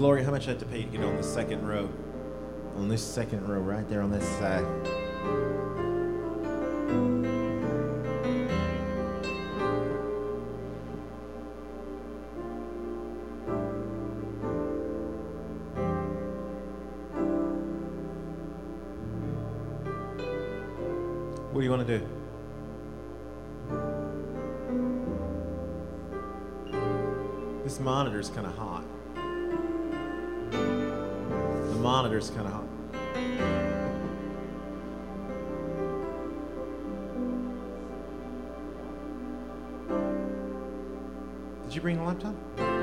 Gloria, how much I have to pay to get on the second row? On this second row, right there on this side. What do you want to do? This monitor's kind of hot. The monitor's kind of hot. Did you bring a laptop?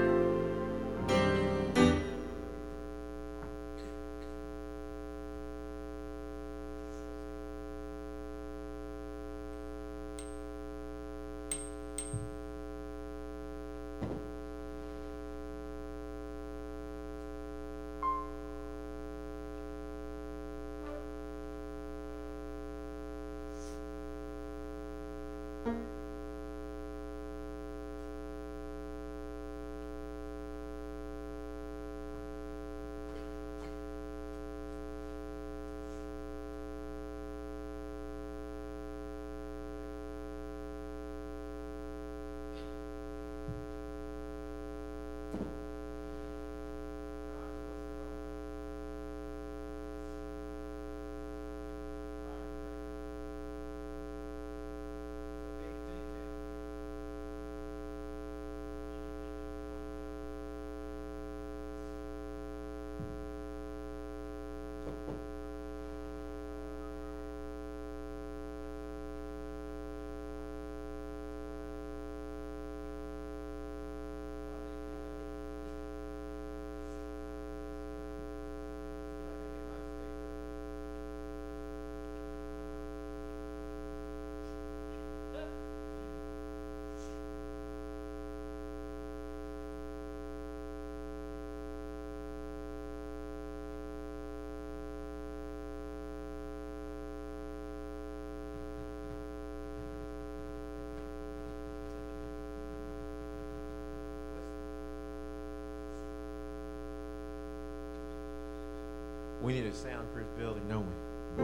We need a soundproof building, don't we?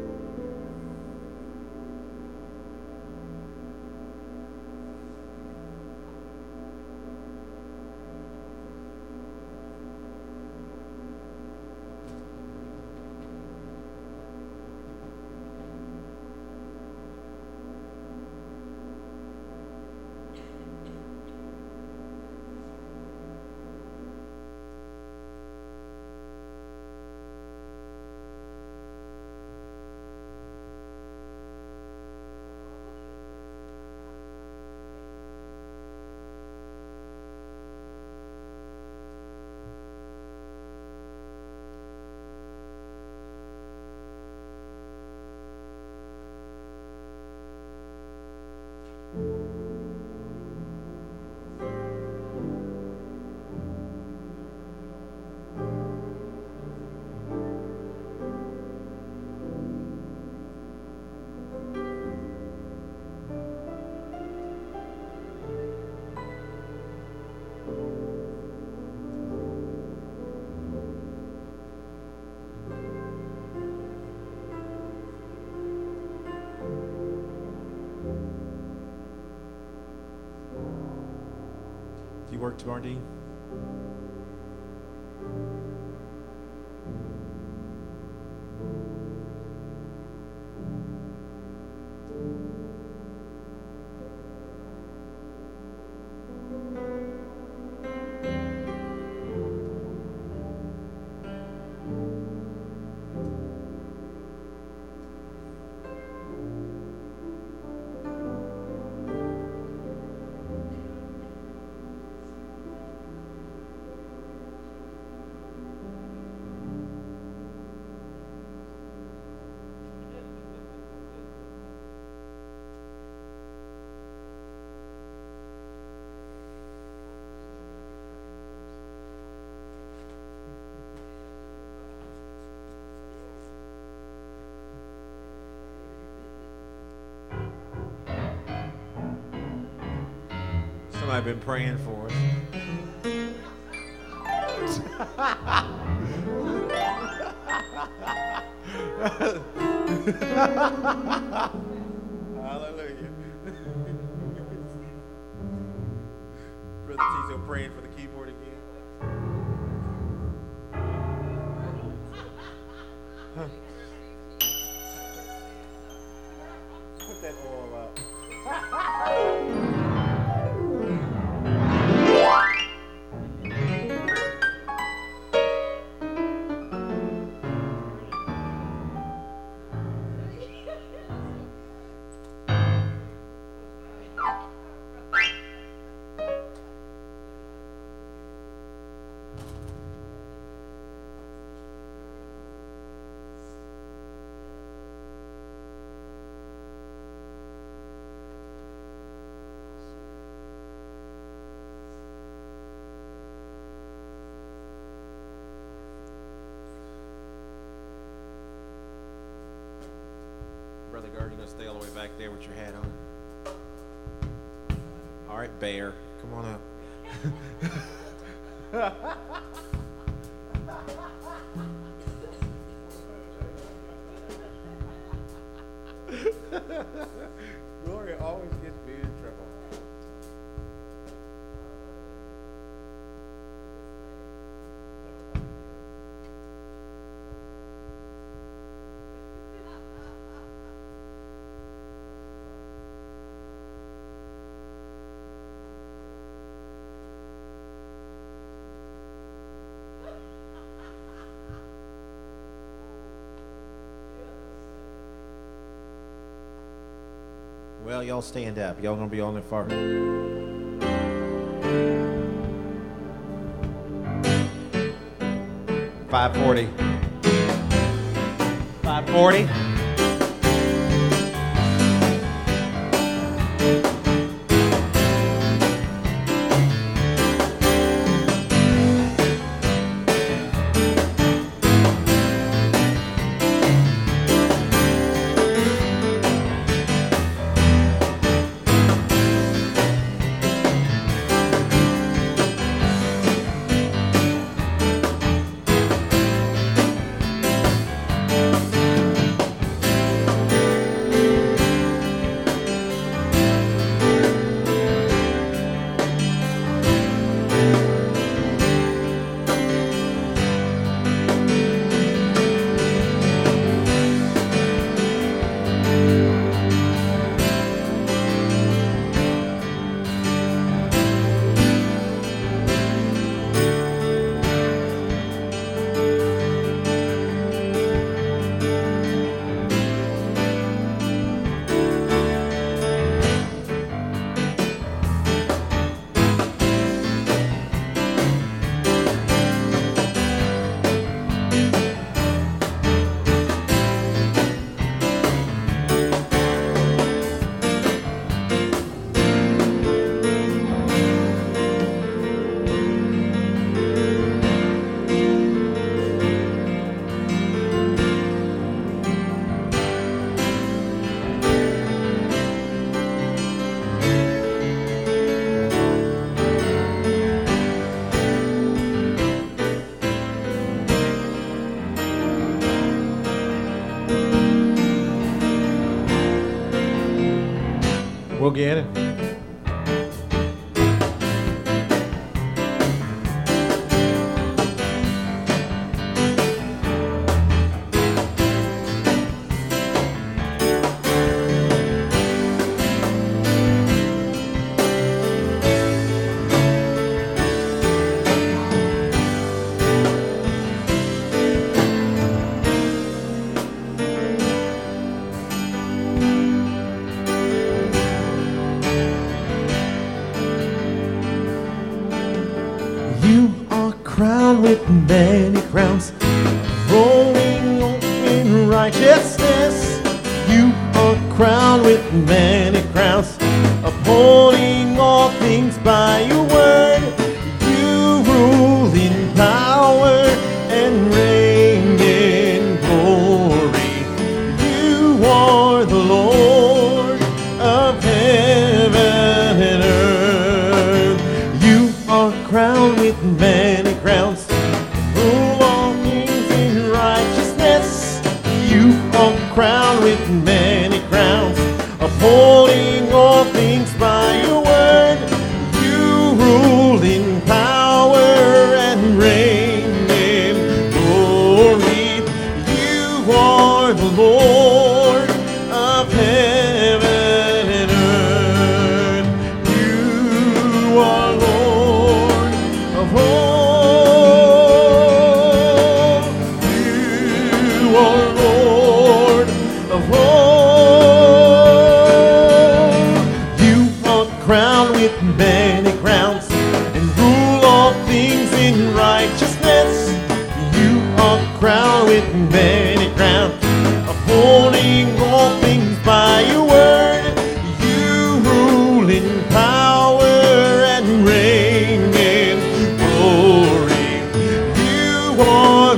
You work tomorrow, Dean? Somebody been praying for us. Hallelujah. Brother Tizo praying for the keyboard again. Put that oil up. Brother Gard, you gonna stay all the way back there with your hat on? All right, Bear, come on up. Gloria always gets me in trouble. Well, y'all stand up. Y'all gonna be on there for 540. 540. We'll get it. With many crowns, rolling in righteousness. You are crowned with many crowns, upholding all things by your word. You rule in power and reign in glory. You are the Lord of heaven and earth. You are crowned with many crowns,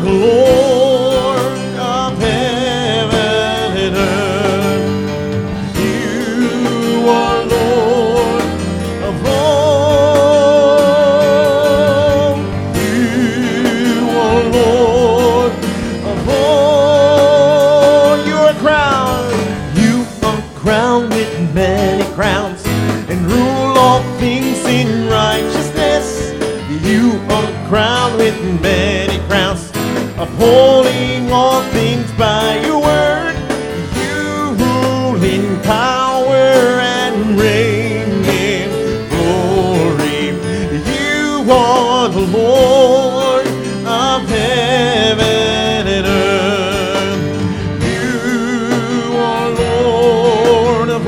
the Lord of heaven and earth. You are Lord of all. You are Lord of all. You are crowned with many crowns and rule all things in righteousness. You are crowned with many crowns, upholding all things by your word. You rule in power and reign in glory. You are the Lord of heaven and earth. You are Lord of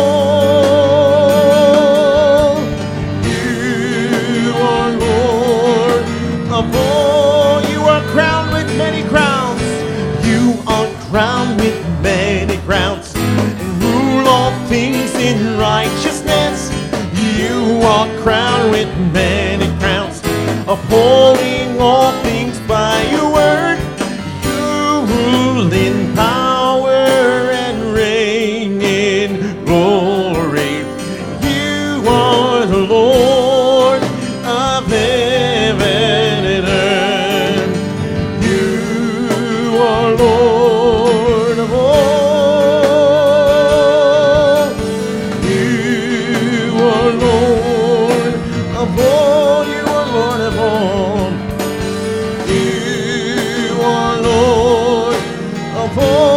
all. You are Lord of all. You are crowned with many crowns. You are crowned with many crowns and rule all things in righteousness. You are crowned with many crowns, upholding all things by your word. You rule in power and reign in glory. You are the Lord of heaven and earth. You are Lord of all. You are Lord of all. You are Lord of all. You are Lord of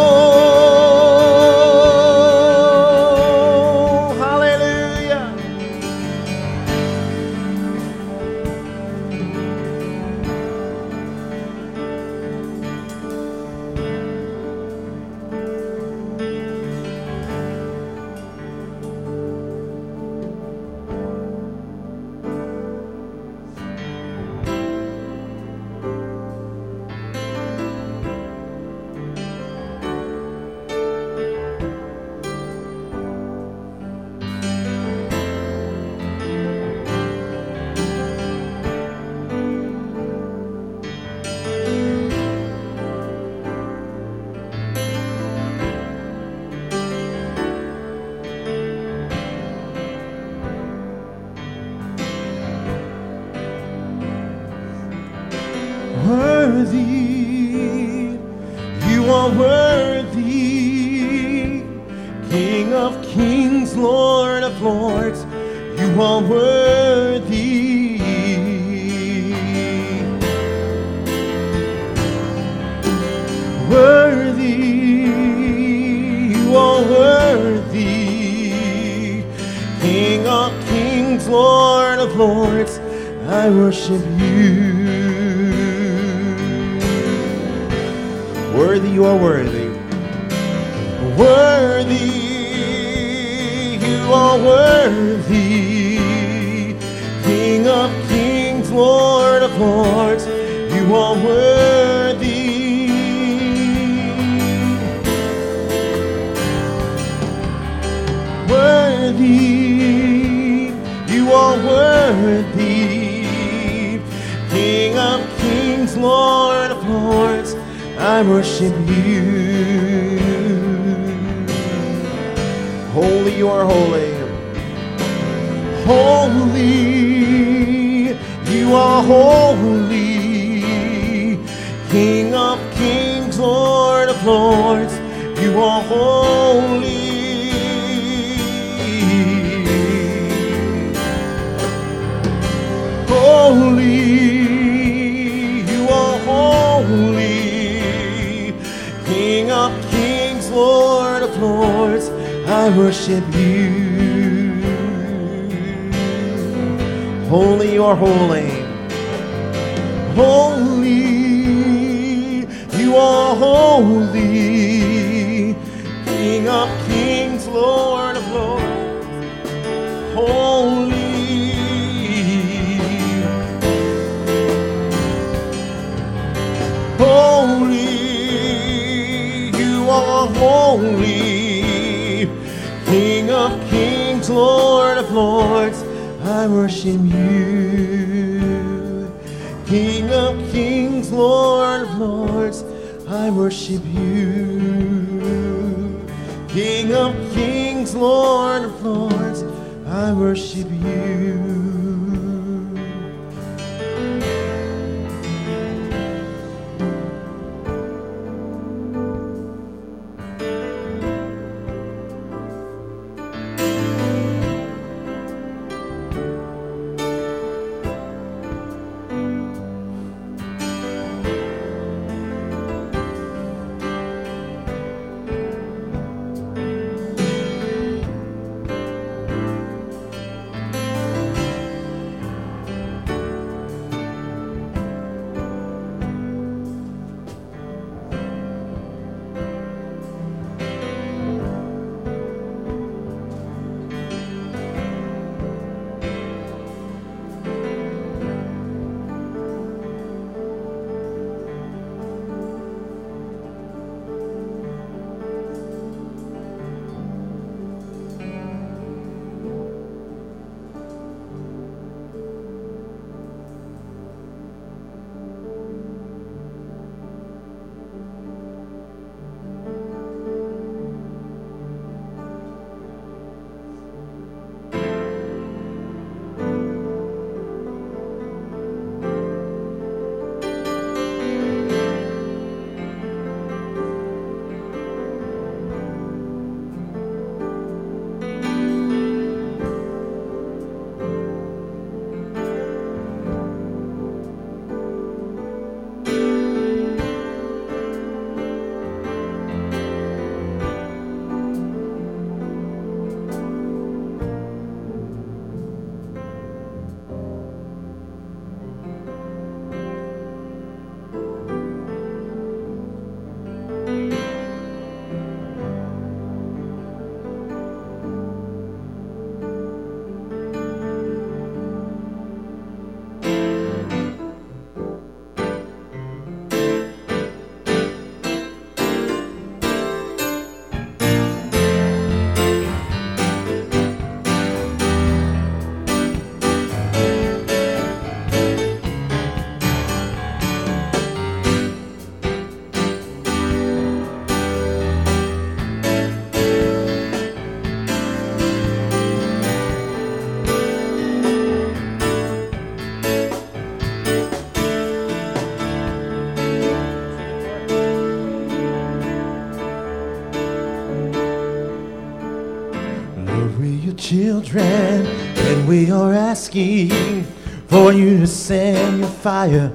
all. Hallelujah. Worthy, you are worthy, King of kings, Lord of lords, you are worthy. Worthy, you are worthy, King of kings, Lord of lords, I worship you. Worthy, you are worthy. Worthy, you are worthy. King of kings, Lord of lords, you are worthy. Worthy, you are worthy. King of kings, Lord of lords, I worship you. Holy, you are holy. Holy, you are holy. King of kings, Lord of lords, you are holy. Holy, you are holy. King of kings, Lord of lords, I worship you. Holy, you are holy. Holy, you are holy. King of kings, Lord of lords, holy. Holy, you are holy. King of kings, Lord of lords, I worship you. King of kings, Lord of of Lords, I worship you. King of kings, Lord of lords, I worship you. Children, and we are asking for you to send your fire.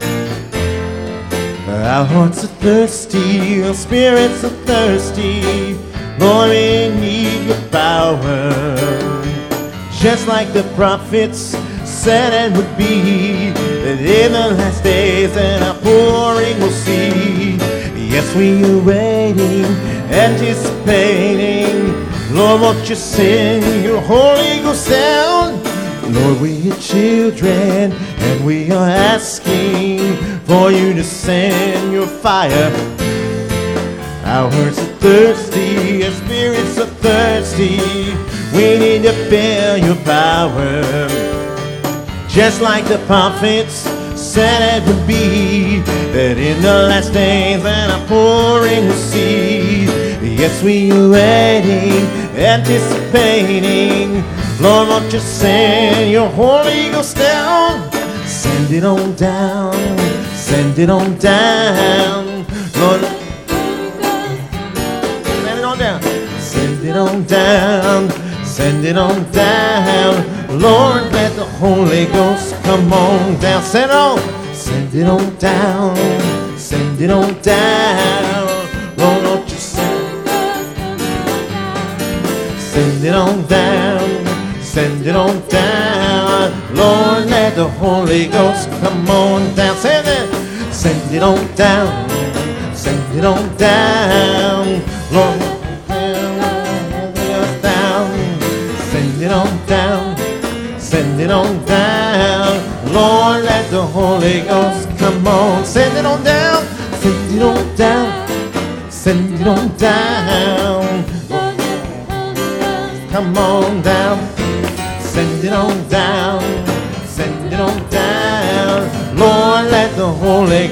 Our hearts are thirsty, our spirits are thirsty. Lord, we need your power. Just like the prophets said it would be, that in the last days an outpouring we'll see. Yes, we are waiting, anticipating. Lord, won't you send your Holy Ghost down? Lord, we are children, and we are asking for you to send your fire. Our hearts are thirsty, our spirits are thirsty. We need to feel your power. Just like the prophets said it would be, that in the last days an outpouring we'll see. Yes, we are waiting, anticipating. Lord, won't you send your Holy Ghost down? Send it on down, send it on down. Lord, send it on down, send it on down, send it on down. Lord, let the Holy Ghost come on down. Send it on down, send it on down. Lord, won't you send it on down, send it on down. Lord, let the Holy Ghost come on down. Send it on down, send it on down. Lord, send it on down, send it on down. Lord, let the Holy Ghost come on. Send it on down, send it on down, send it on down. Come on down, send it on down, send it on down. Lord, let the Holy Ghost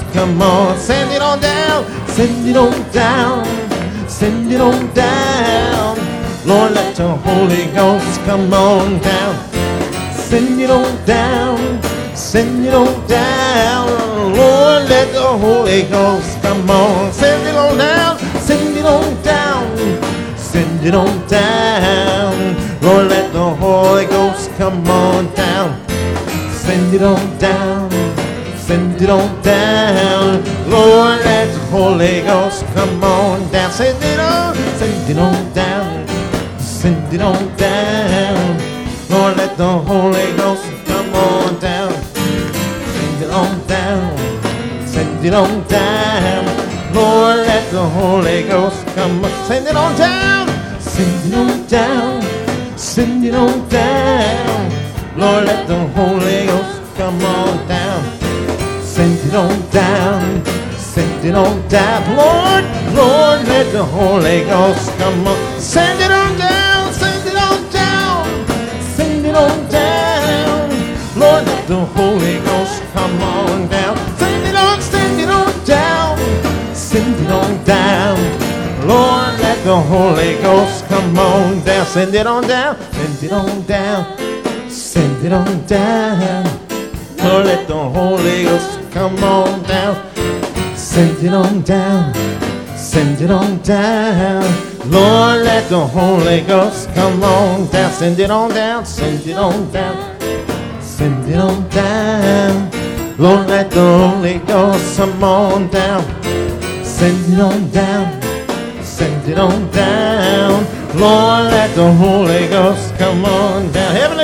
come on, send it on down, send it on down, send it on down. Lord, let the Holy Ghost come on down, send it on down, send it on down. Lord, let the Holy Ghost come on, send it on down, send it on down, send it on down. Lord, let the Holy Ghost come on down, send it on down, send it on down. Lord, let the Holy Ghost come on down, send it on down, send it on down. Lord, let the Holy Ghost come on down, send it on down, send it on down. Lord, let the Holy Ghost come on, send it on down, send it on down, send it on down. Lord, let the Holy Ghost come on down, send it on down, send it on down. Lord, Lord, let the Holy Ghost come on, send it on down, send it on down, send it on down. Lord, let the Holy Ghost come on down, send it on down, send it on down. Lord, let the Holy Ghost come on down, send it on down, send it on down, send it on down. Lord, let the Holy Ghost come on down, send it on down, send it on down. Lord, let the Holy Ghost come on down, send it on down, send it on down, send it on down. Lord, let the Holy Ghost come on down, send it on down, send it on down. Lord, let the Holy Ghost come on down. Heavenly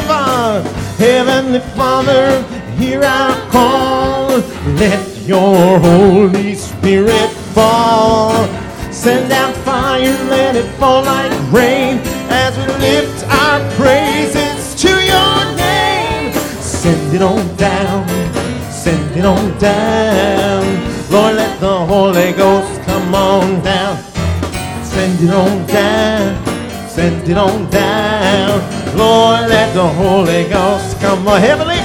Father, hear our call. Let your Holy Spirit fall. Send down fire, let it fall like rain as we lift our praises to your name. Send it on down, send it on down. Lord, let the Holy Ghost come on down, send it on down, send it on down. Lord, let the Holy Ghost come on. Heavenly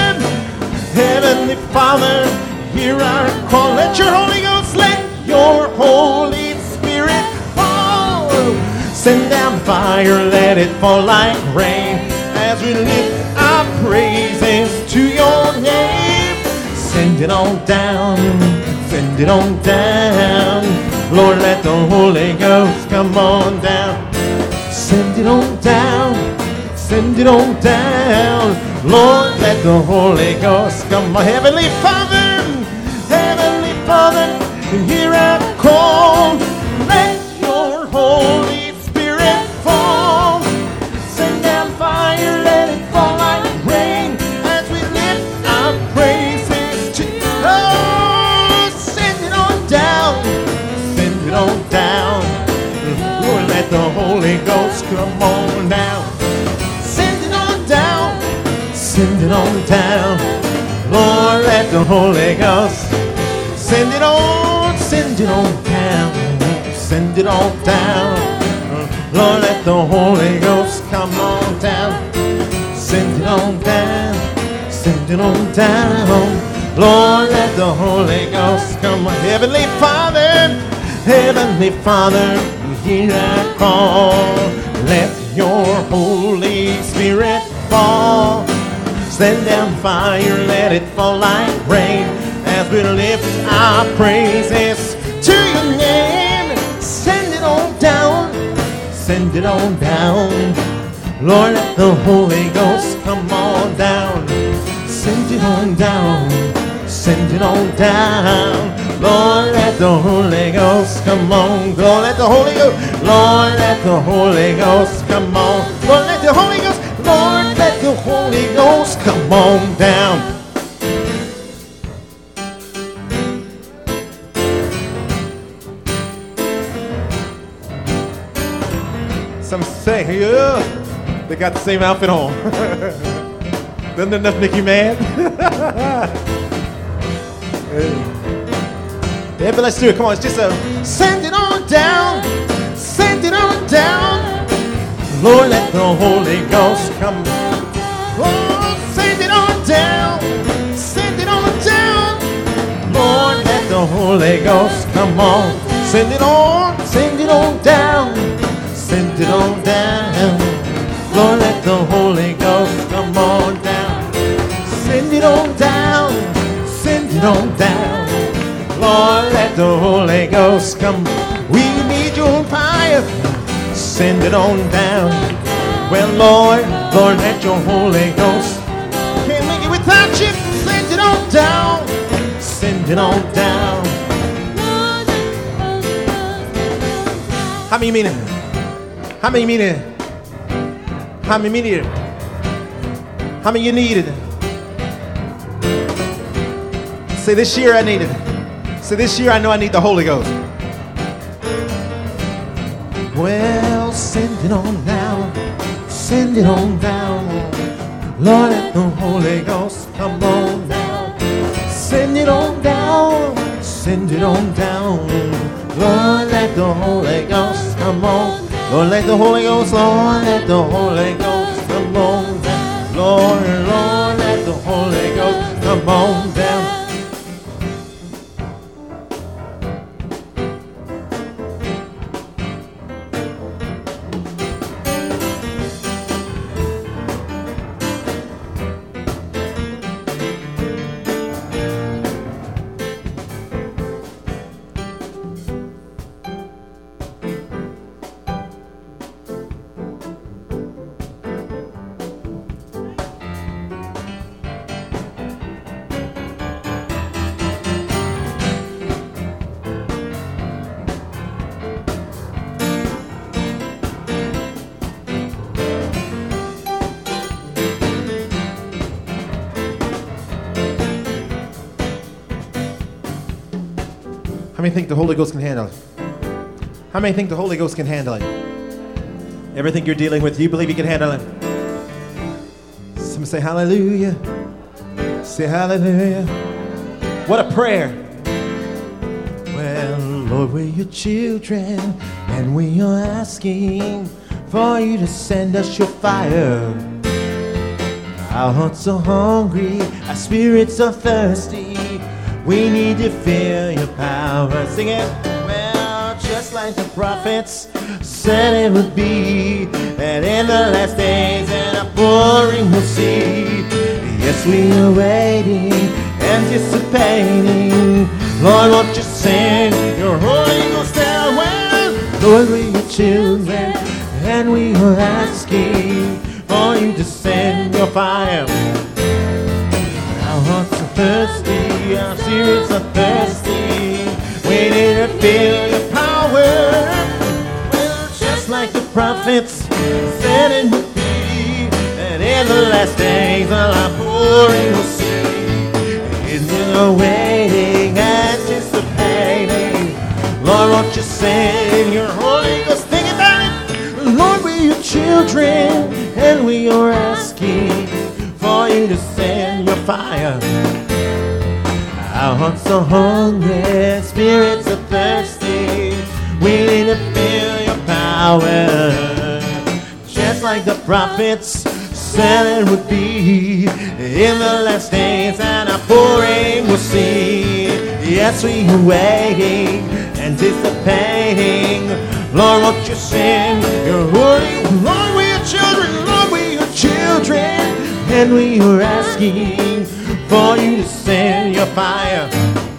Father, hear our call. Let your Holy Ghost, let your Holy Spirit fall. Send down fire, let it fall like rain as we lift our praises to your name. Send it on down, send it on down. Lord, let the Holy Ghost come on down, send it on down, send it on down. Lord, let the Holy Ghost come on. Heavenly Father, hear our call. Let your Holy Spirit fall. Send down fire, let it fall like rain as we lift our praises to you. Oh, send it on down, send it on down. Lord, let the Holy Ghost come on down, send it on down, send it on down. Lord, let the Holy Ghost send it on down, send it on down. Lord, let the Holy Ghost come on down, send it on down, send it on down. Lord, let the Holy Ghost come on. Heavenly Father, hear our call. Let your Holy Spirit fall. Send down fire, let it fall like rain as we lift our praises to your name. Send it on down, send it on down. Lord, let the Holy Ghost come on down, send it on down, send it on down. Lord, let the Holy Ghost come on. Lord, let the Holy Ghost, Lord, let the Holy Ghost come on. Lord, let the Holy Ghost, Lord, let the Holy Ghost come on down. Some say, yeah, they got the same outfit on. Doesn't enough make you mad? Yeah, but let's do it. Come on, it's just a send it on down, send it on down. Lord, let the Holy Ghost come. Oh, send it on down, send it on down. Lord, let the Holy Ghost come on. Send it on down. Send it on down. Lord, let the Holy Ghost come on down. Send it on down. Send it on down. Lord, let the Holy Ghost come. We need your fire. Send it on down. Well, Lord, let your Holy Ghost. Can't make it without you. Send it on down. Send it on down. How many mean it? How many mean it? How many mean it? How many you need it? Say, this year I need it. Say, this year I know I need the Holy Ghost. Well, send it on down. Send it on down. Lord, let the Holy Ghost come on down. Send it on down. Send it on down. Lord, let the Holy Ghost come on. Lord, let the Holy Ghost, Lord, let the Holy Ghost come on down. Lord, let the Holy Ghost come on down. How many think the Holy Ghost can handle it? How many think the Holy Ghost can handle it? Everything you're dealing with, you believe you can handle it? Some say hallelujah. Say hallelujah. What a prayer. Well, Lord, we're your children, and we are asking for you to send us your fire. Our hearts are hungry, our spirits are thirsty. We need to feel your power. Sing it. Well, just like the prophets said it would be, that in the last days an outpouring we'll see. Yes, we are waiting, anticipating. Lord, won't you send your Holy Ghost down? Well, Lord, we're your children, and we are asking for you to send your fire. Our hearts are thirsty, our spirits are thirsty. We need to feel your power. Well, just like the prophets said it would be, and in the last days an outpouring we'll see. And we're waiting, anticipating. Lord, won't you send your Holy Ghost? Think about it. Lord, we're your children, and we are asking for you to send your fire. Our hearts are hungry, spirits are thirsty. We need to feel your power. Just like the prophets said it would be, in the last days an outpouring we'll see. Yes, we are waiting, anticipating. Lord, won't you send your Holy Ghost? Lord, we are children, Lord, we are children, and we are asking for you to send your fire.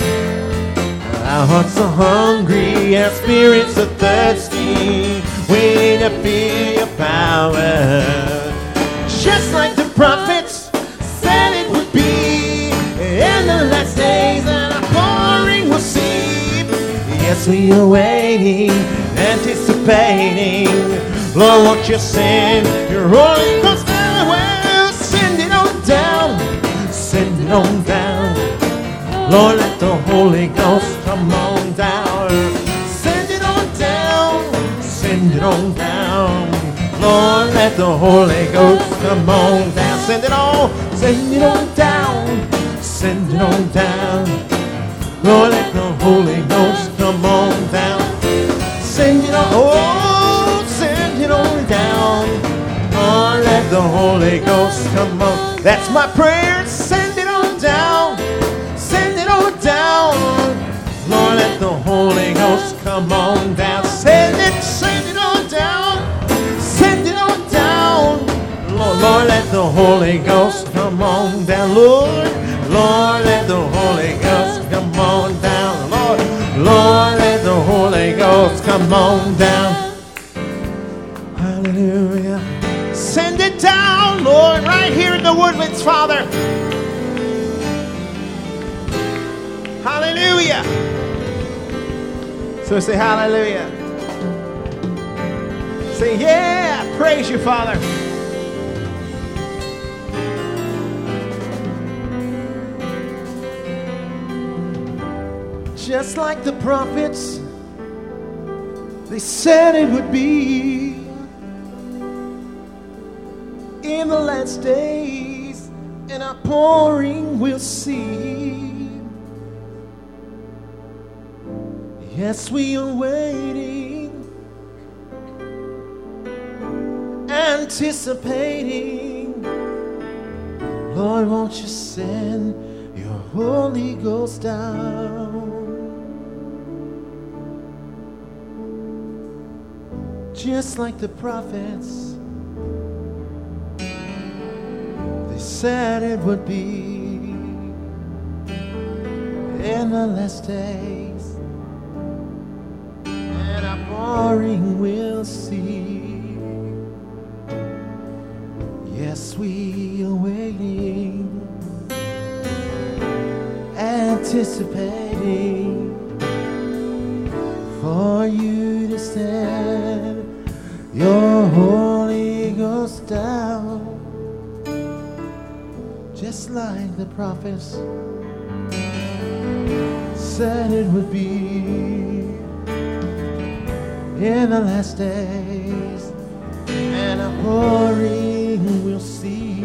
Our hearts are hungry, our spirits are thirsty. We need to feel your power. Just like the prophets said it would be, in the last days an outpouring we'll see. Yes, we are waiting, anticipating. Lord, won't you send your Holy Ghost down? Well, send it on down. Send it on down. Lord, let the Holy Ghost come on down. Send it on down. Send it on down. Lord, let the Holy Ghost come on down. Send it on. Send it on down. Send it on down. Lord, let the Holy Ghost come on down. Send it on. Oh, send it on down. Lord, let the Holy Ghost come on. That's my prayer. Send it on down. Send it on down. come on down. Send it on down. Send it on down. Lord, Lord, let the Holy Ghost come on down. Lord, Lord, let the Holy Ghost come on down. Lord, Lord, let the Holy Ghost come on down. Hallelujah. Send it down, Lord, right here in the Woodlands, Father. Hallelujah. So say hallelujah. Say, yeah, praise you, Father. Just like the prophets, they said it would be. In the last days, an outpouring we'll see. Yes, we are waiting, anticipating. Lord, won't you send your Holy Ghost down? Just like the prophets, they said it would be. In the last days, an outpouring we'll see. Yes, we are waiting, anticipating for you to send your Holy Ghost down. Just like the prophets said it would be. In the last days, an outpouring we'll see.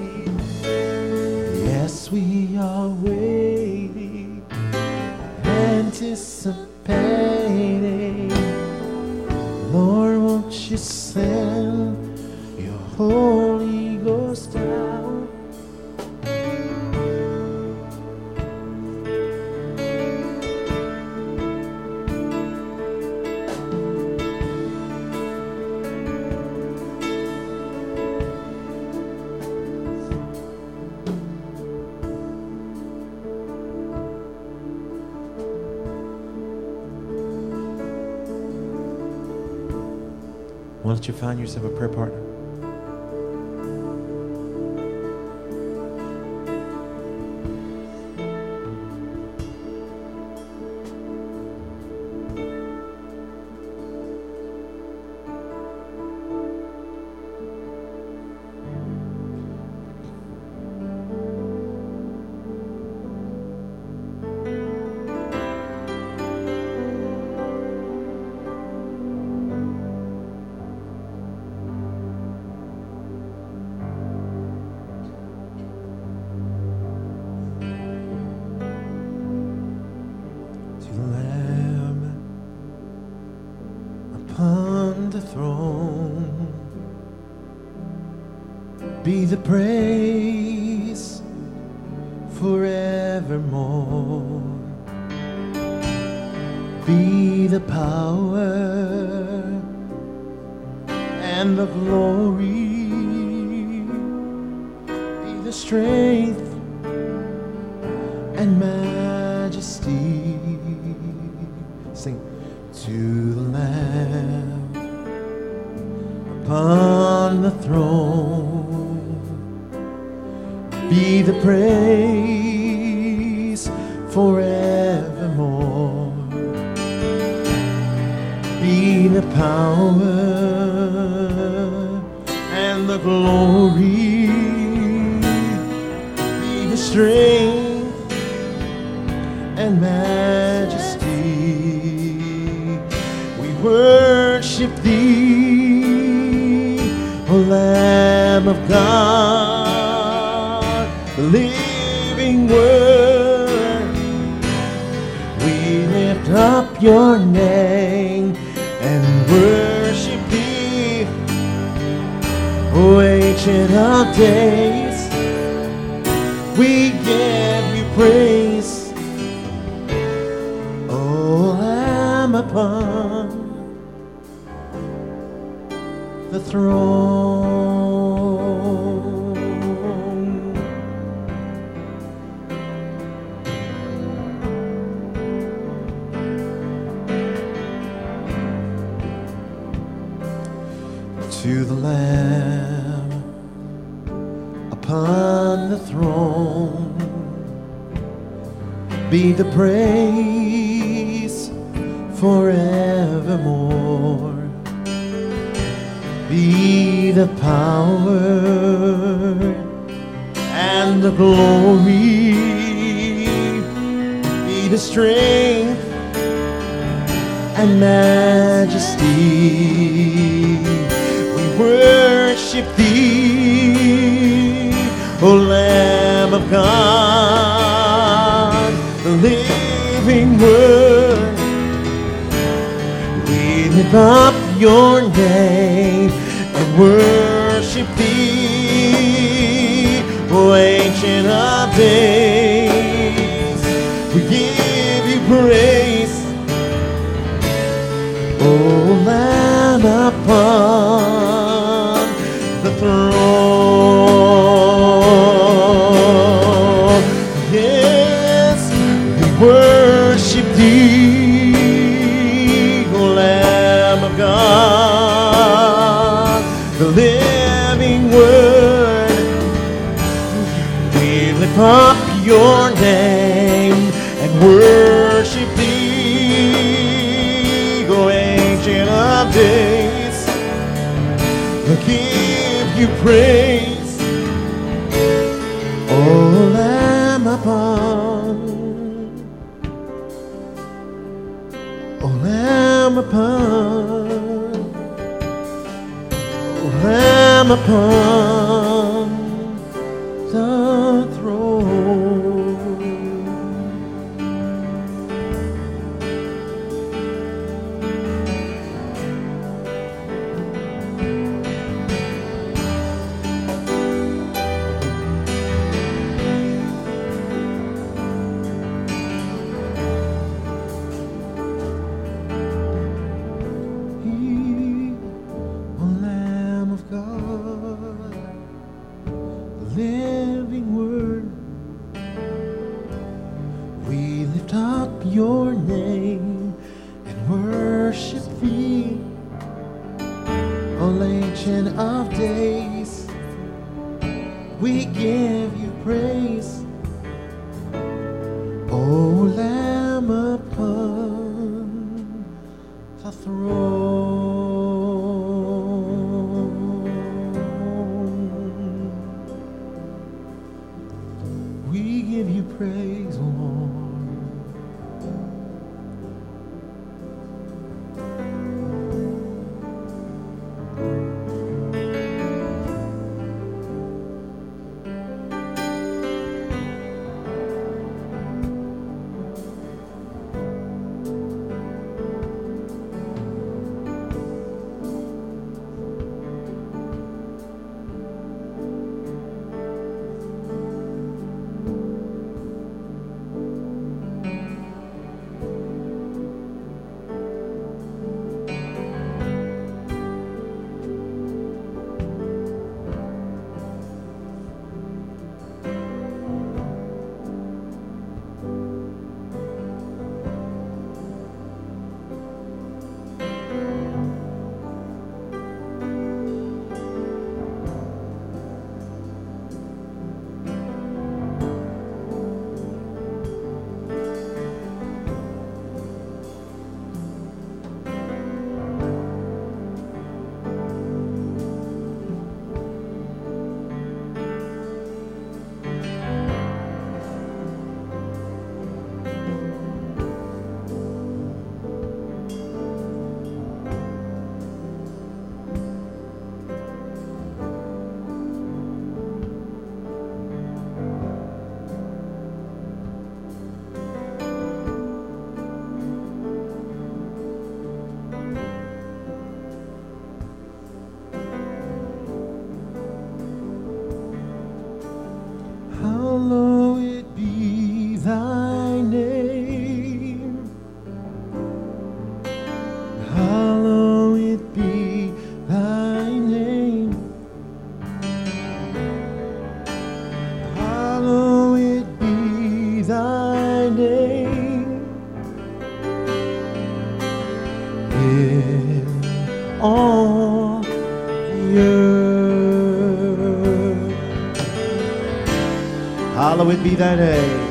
Yes, we are waiting, anticipating. Lord, won't you send your Holy Ghost down? Why don't you find yourself a prayer partner? Upon the throne be the praise forevermore, be the power and the glory, be the strength and majesty. Sing. To the Lamb upon the throne be the praise forevermore, be the power and the glory, be the strength and majesty. Worship thee, O Lamb of God, the living Word. We lift up your name and worship thee, O Ancient of Days. We give you praise, O Lamb upon upon the throne. To the Lamb upon the throne be the praise forevermore. Be the power and the glory, be the strength and majesty. We worship thee, O Lamb of God, the living Word. We lift up your name and worship thee, O Ancient of Days. We give you praise, O Lamb upon the throne. Yes, we worship thee, O Lamb of God, the living Word. We lift up your name and worship thee, O Ancient of Days. We give you praise, O Lamb upon, O Lamb upon, O Lamb upon the throne. Living Word, we lift up your name and worship thee, O Ancient of Days. We give you praise, O Lamb upon the throne. We give you praise, O Lord. in all the earth. Hallowed be thy name.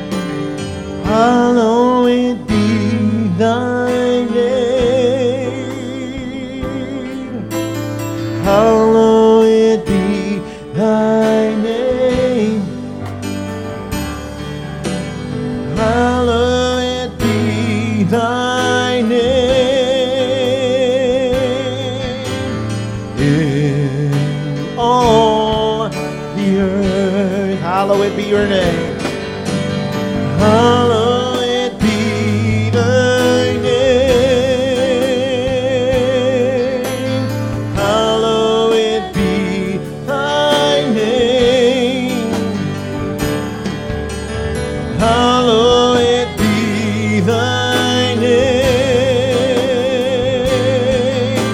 Hallowed be thy name. Hallowed be thy name. Hallowed be thy name in all the earth. Hallowed be your name. Hallowed be thy name. Hallowed be thy name. Hallowed be thy name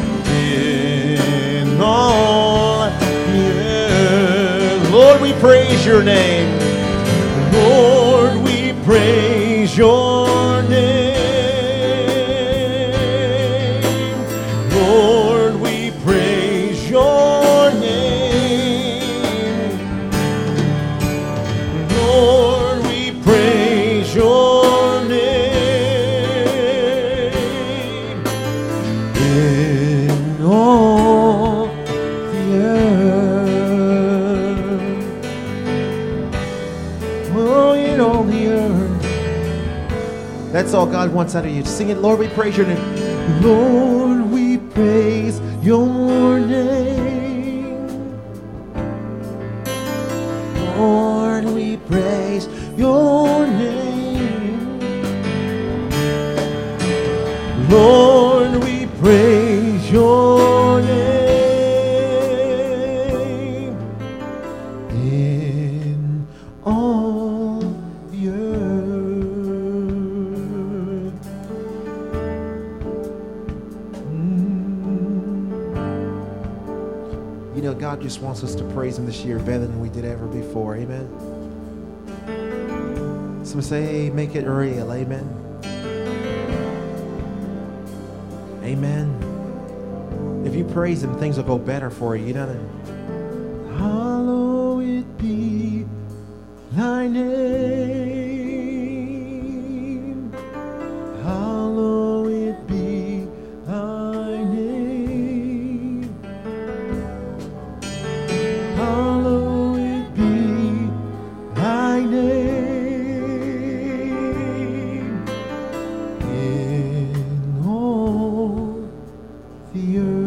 in all the earth. Lord, we praise your name. Lord, we praise your name. Lord, we praise your name. Lord, we praise your name in all the earth. Oh, in all the earth. That's all God wants out of you. Sing it, Lord, we praise your name. Lord, we praise your name. Lord, we praise your name. Lord, we praise your name in all the earth. You know, God just wants us to praise him this year better than we did ever before. Amen. Some say, hey, make it real. Amen. Amen. If you praise him, things will go better for you. You know that? Hallowed be thy name. Hallowed be thy name. Hallowed be thy name in all the earth.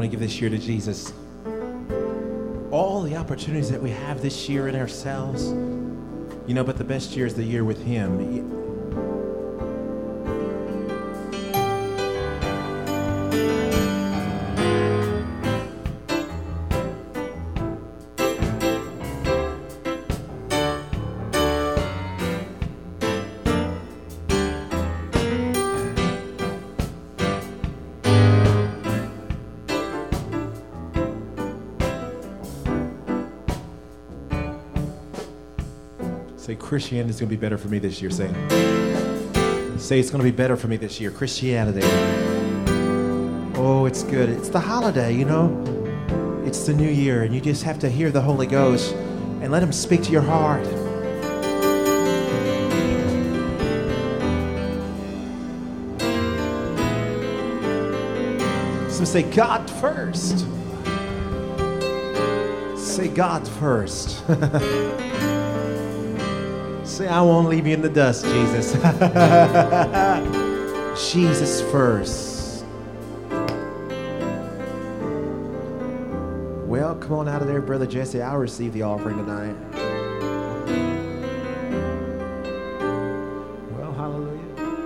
want to give this year to Jesus? All the opportunities that we have this year in ourselves, you know, but the best year is the year with Him. Say, Christianity is going to be better for me this year. Say it's going to be better for me this year. Christianity. Oh, it's good. It's the holiday, you know. It's the new year, and you just have to hear the Holy Ghost and let Him speak to your heart. So say, God first. Say, God first. Say, I won't leave you in the dust, Jesus. Jesus first. Well, come on out of there, Brother Jesse. I'll receive the offering tonight. Well, hallelujah.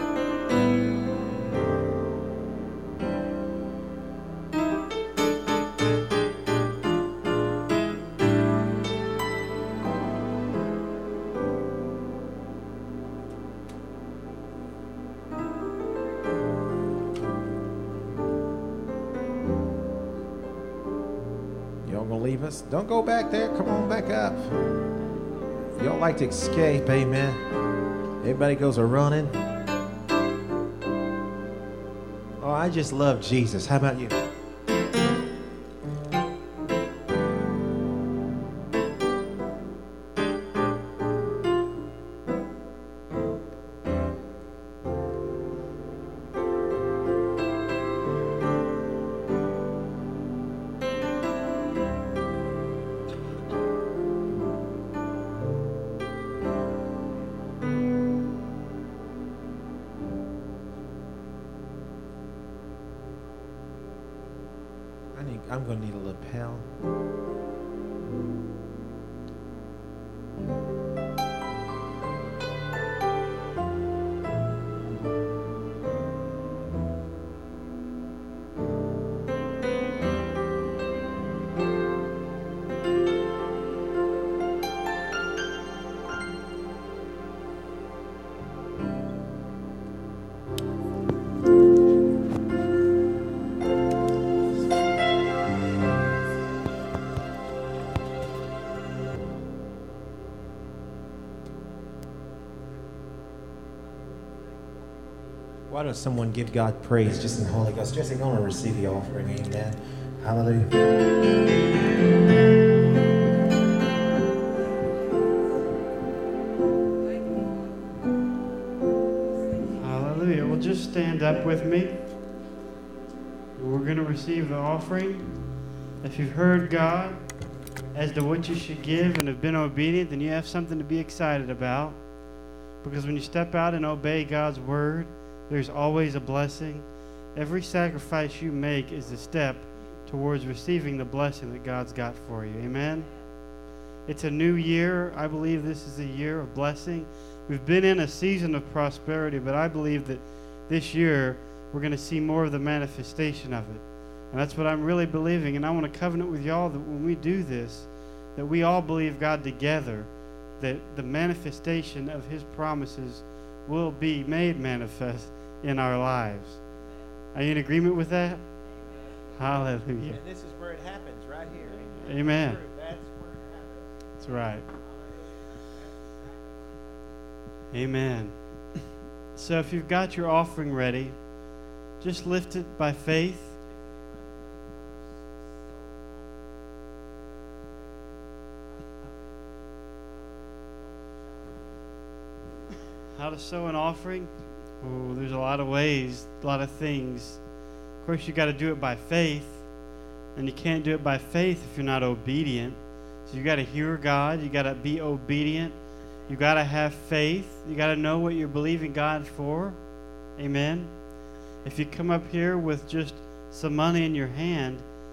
Leave us. Don't go back there. Come on back up. Y'all like to escape, amen. Everybody goes a running. Oh, I just love Jesus. How about you? I'm going to need a lapel. Why don't someone give God praise just in the Holy Ghost? Jesse, going to receive the offering. Amen. Hallelujah. Hallelujah. Well, just stand up with me. We're going to receive the offering. If you've heard God as to what you should give and have been obedient, then you have something to be excited about. Because when you step out and obey God's word, there's always a blessing. Every sacrifice you make is a step towards receiving the blessing that God's got for you. Amen? It's a new year. I believe this is a year of blessing. We've been in a season of prosperity, but I believe that this year we're going to see more of the manifestation of it. And that's what I'm really believing. And I want to covenant with y'all that when we do this, that we all believe God together, that the manifestation of His promises will be made manifest in our lives. Are you in agreement with that? Hallelujah. And this is where it happens, right here. Amen. That's where it happens. That's right. Amen. So if you've got your offering ready, just lift it by faith. How to sow an offering? Oh, there's a lot of ways, a lot of things. Of course, you got to do it by faith, and you can't do it by faith if you're not obedient. So you got to hear God. You got to be obedient. You got to have faith. You got to know what you're believing God for. Amen. If you come up here with just some money in your hand,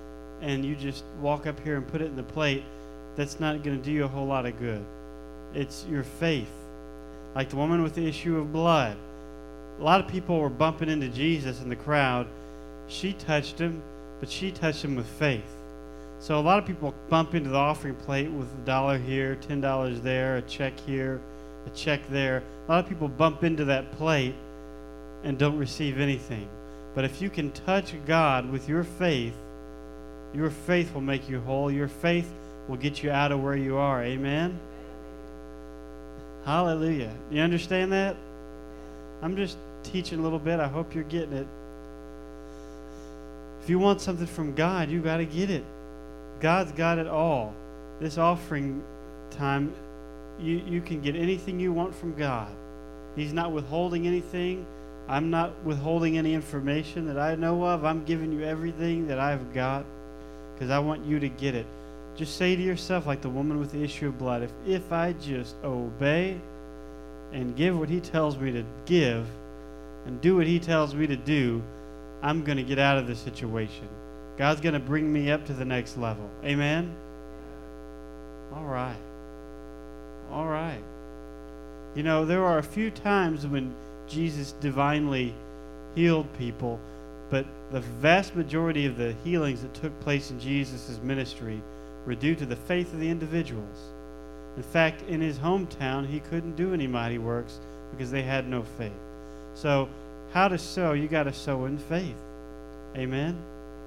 and you just walk up here and put it in the plate, that's not going to do you a whole lot of good. It's your faith. Like the woman with the issue of blood. A lot of people were bumping into Jesus in the crowd. She touched him, but she touched him with faith. So a lot of people bump into the offering plate with $1 here, $10 there, a check here, a check there. A lot of people bump into that plate and don't receive anything. But if you can touch God with your faith will make you whole. Your faith will get you out of where you are. Amen? Hallelujah. You understand that? I'm just teaching a little bit. I hope you're getting it. If you want something from God, you got to get it. God's got it all. This offering time, you can get anything you want from God. He's not withholding anything. I'm not withholding any information that I know of. I'm giving you everything that I've got because I want you to get it. Just say to yourself, like the woman with the issue of blood, if I just obey and give what he tells me to give and do what he tells me to do, I'm going to get out of this situation. God's going to bring me up to the next level. Amen? All right. All right. You know, there are a few times when Jesus divinely healed people, but the vast majority of the healings that took place in Jesus' ministry were due to the faith of the individuals. In fact, in his hometown, he couldn't do any mighty works because they had no faith. So, how to sow? You got to sow in faith. Amen?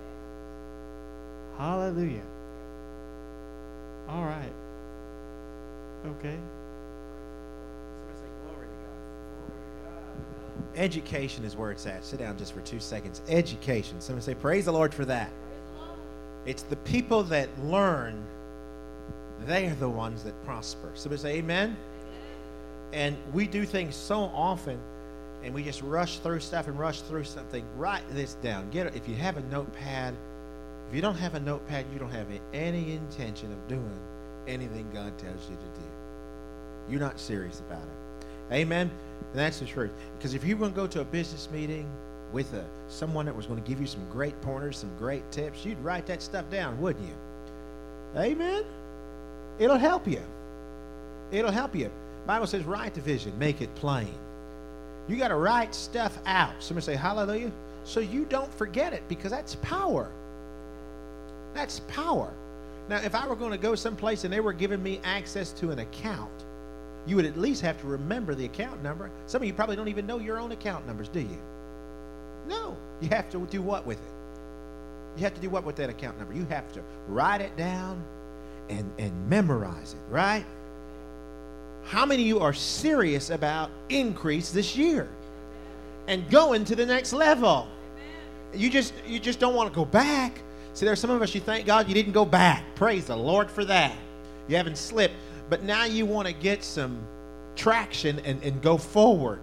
Hallelujah. All right. Okay. Education is where it's at. Sit down just for 2 seconds. Education. Somebody say, praise the Lord for that. It's the people that learn, they are the ones that prosper. Somebody say amen. And we do things so often, and we just rush through stuff and rush through something. Write this down. If you have a notepad, if you don't have a notepad, you don't have any intention of doing anything God tells you to do. You're not serious about it. Amen. And that's the truth. Because if you were going to go to a business meeting with someone that was going to give you some great pointers, some great tips, you'd write that stuff down, wouldn't you? Amen. It'll help you. It'll help you. The Bible says, write the vision, make it plain. You got to write stuff out. Somebody say hallelujah. So you don't forget it, because that's power. That's power. Now, if I were going to go someplace and they were giving me access to an account, you would at least have to remember the account number. Some of you probably don't even know your own account numbers, do you? No. You have to do what with it? You have to do what with that account number? You have to write it down and memorize it, right? How many of you are serious about increase this year and going to the next level? You just don't want to go back. See, there's some of us, you thank God you didn't go back. Praise the Lord for that. You haven't slipped. But now you want to get some traction and go forward.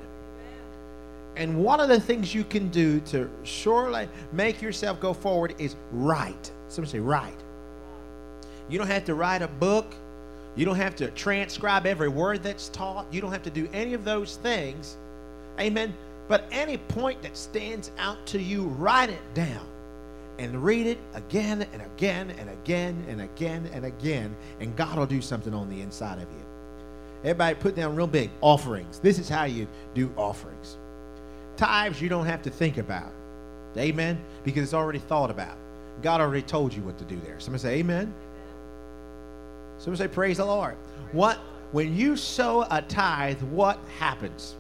And one of the things you can do to surely make yourself go forward is write. Somebody say write. You don't have to write a book. You don't have to transcribe every word that's taught. You don't have to do any of those things. Amen. But any point that stands out to you, write it down. And read it again and again and again and again and again. And God will do something on the inside of you. Everybody put down real big. Offerings. This is how you do offerings. Tithes you don't have to think about. Amen? Because it's already thought about. God already told you what to do there. Somebody say amen. Somebody say praise the Lord. When you sow a tithe, what happens?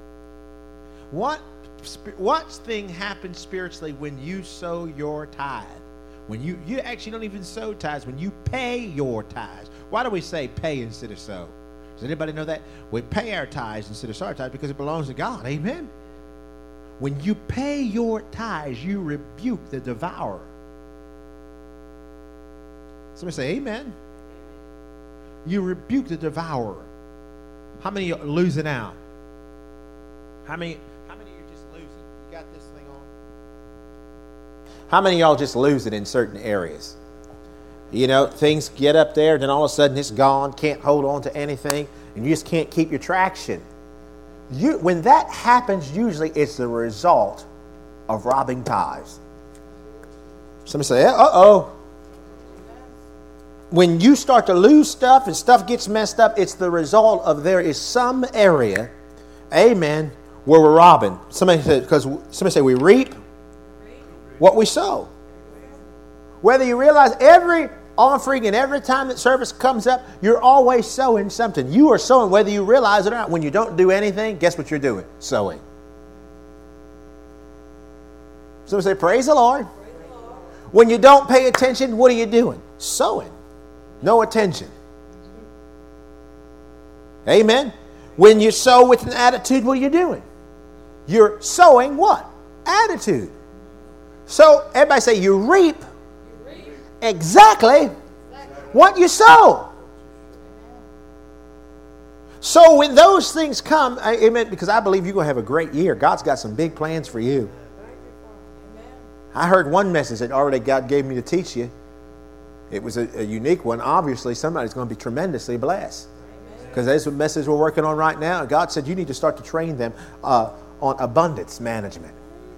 What thing happens spiritually when you sow your tithe? When you actually don't even sow tithes, when you pay your tithes. Why do we say pay instead of sow? Does anybody know that? We pay our tithes instead of sow our tithes because it belongs to God. Amen? When you pay your tithes, you rebuke the devourer. Somebody say amen. You rebuke the devourer. How many are losing out? How many are just losing? You got this thing on? How many of y'all just lose it in certain areas? You know, things get up there, then all of a sudden it's gone, can't hold on to anything, and you just can't keep your traction. When that happens, usually it's the result of robbing tithes. Somebody say, uh-oh. when you start to lose stuff and stuff gets messed up, it's the result of there is some area, amen, where we're robbing. Somebody say we reap what we sow. Whether you realize every offering and every time that service comes up, you're always sowing something. You are sowing whether you realize it or not. When you don't do anything, guess what you're doing? Sowing. Somebody say, praise the Lord. When you don't pay attention, what are you doing? Sowing. No attention. Amen. When you sow with an attitude, what are you doing? You're sowing what? Attitude. So everybody say you reap exactly what you sow. So when those things come, amen, because I believe you're going to have a great year. God's got some big plans for you. I heard one message that already God gave me to teach you. It was a unique one. Obviously, somebody's going to be tremendously blessed. Because that's the message we're working on right now. God said you need to start to train them on abundance management.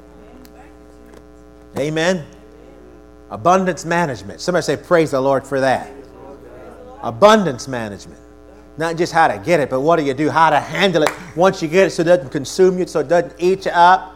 Amen. Abundance management. Somebody say, praise the Lord for that. Abundance management. Not just how to get it, but what do you do? How to handle it once you get it so it doesn't consume you, so it doesn't eat you up.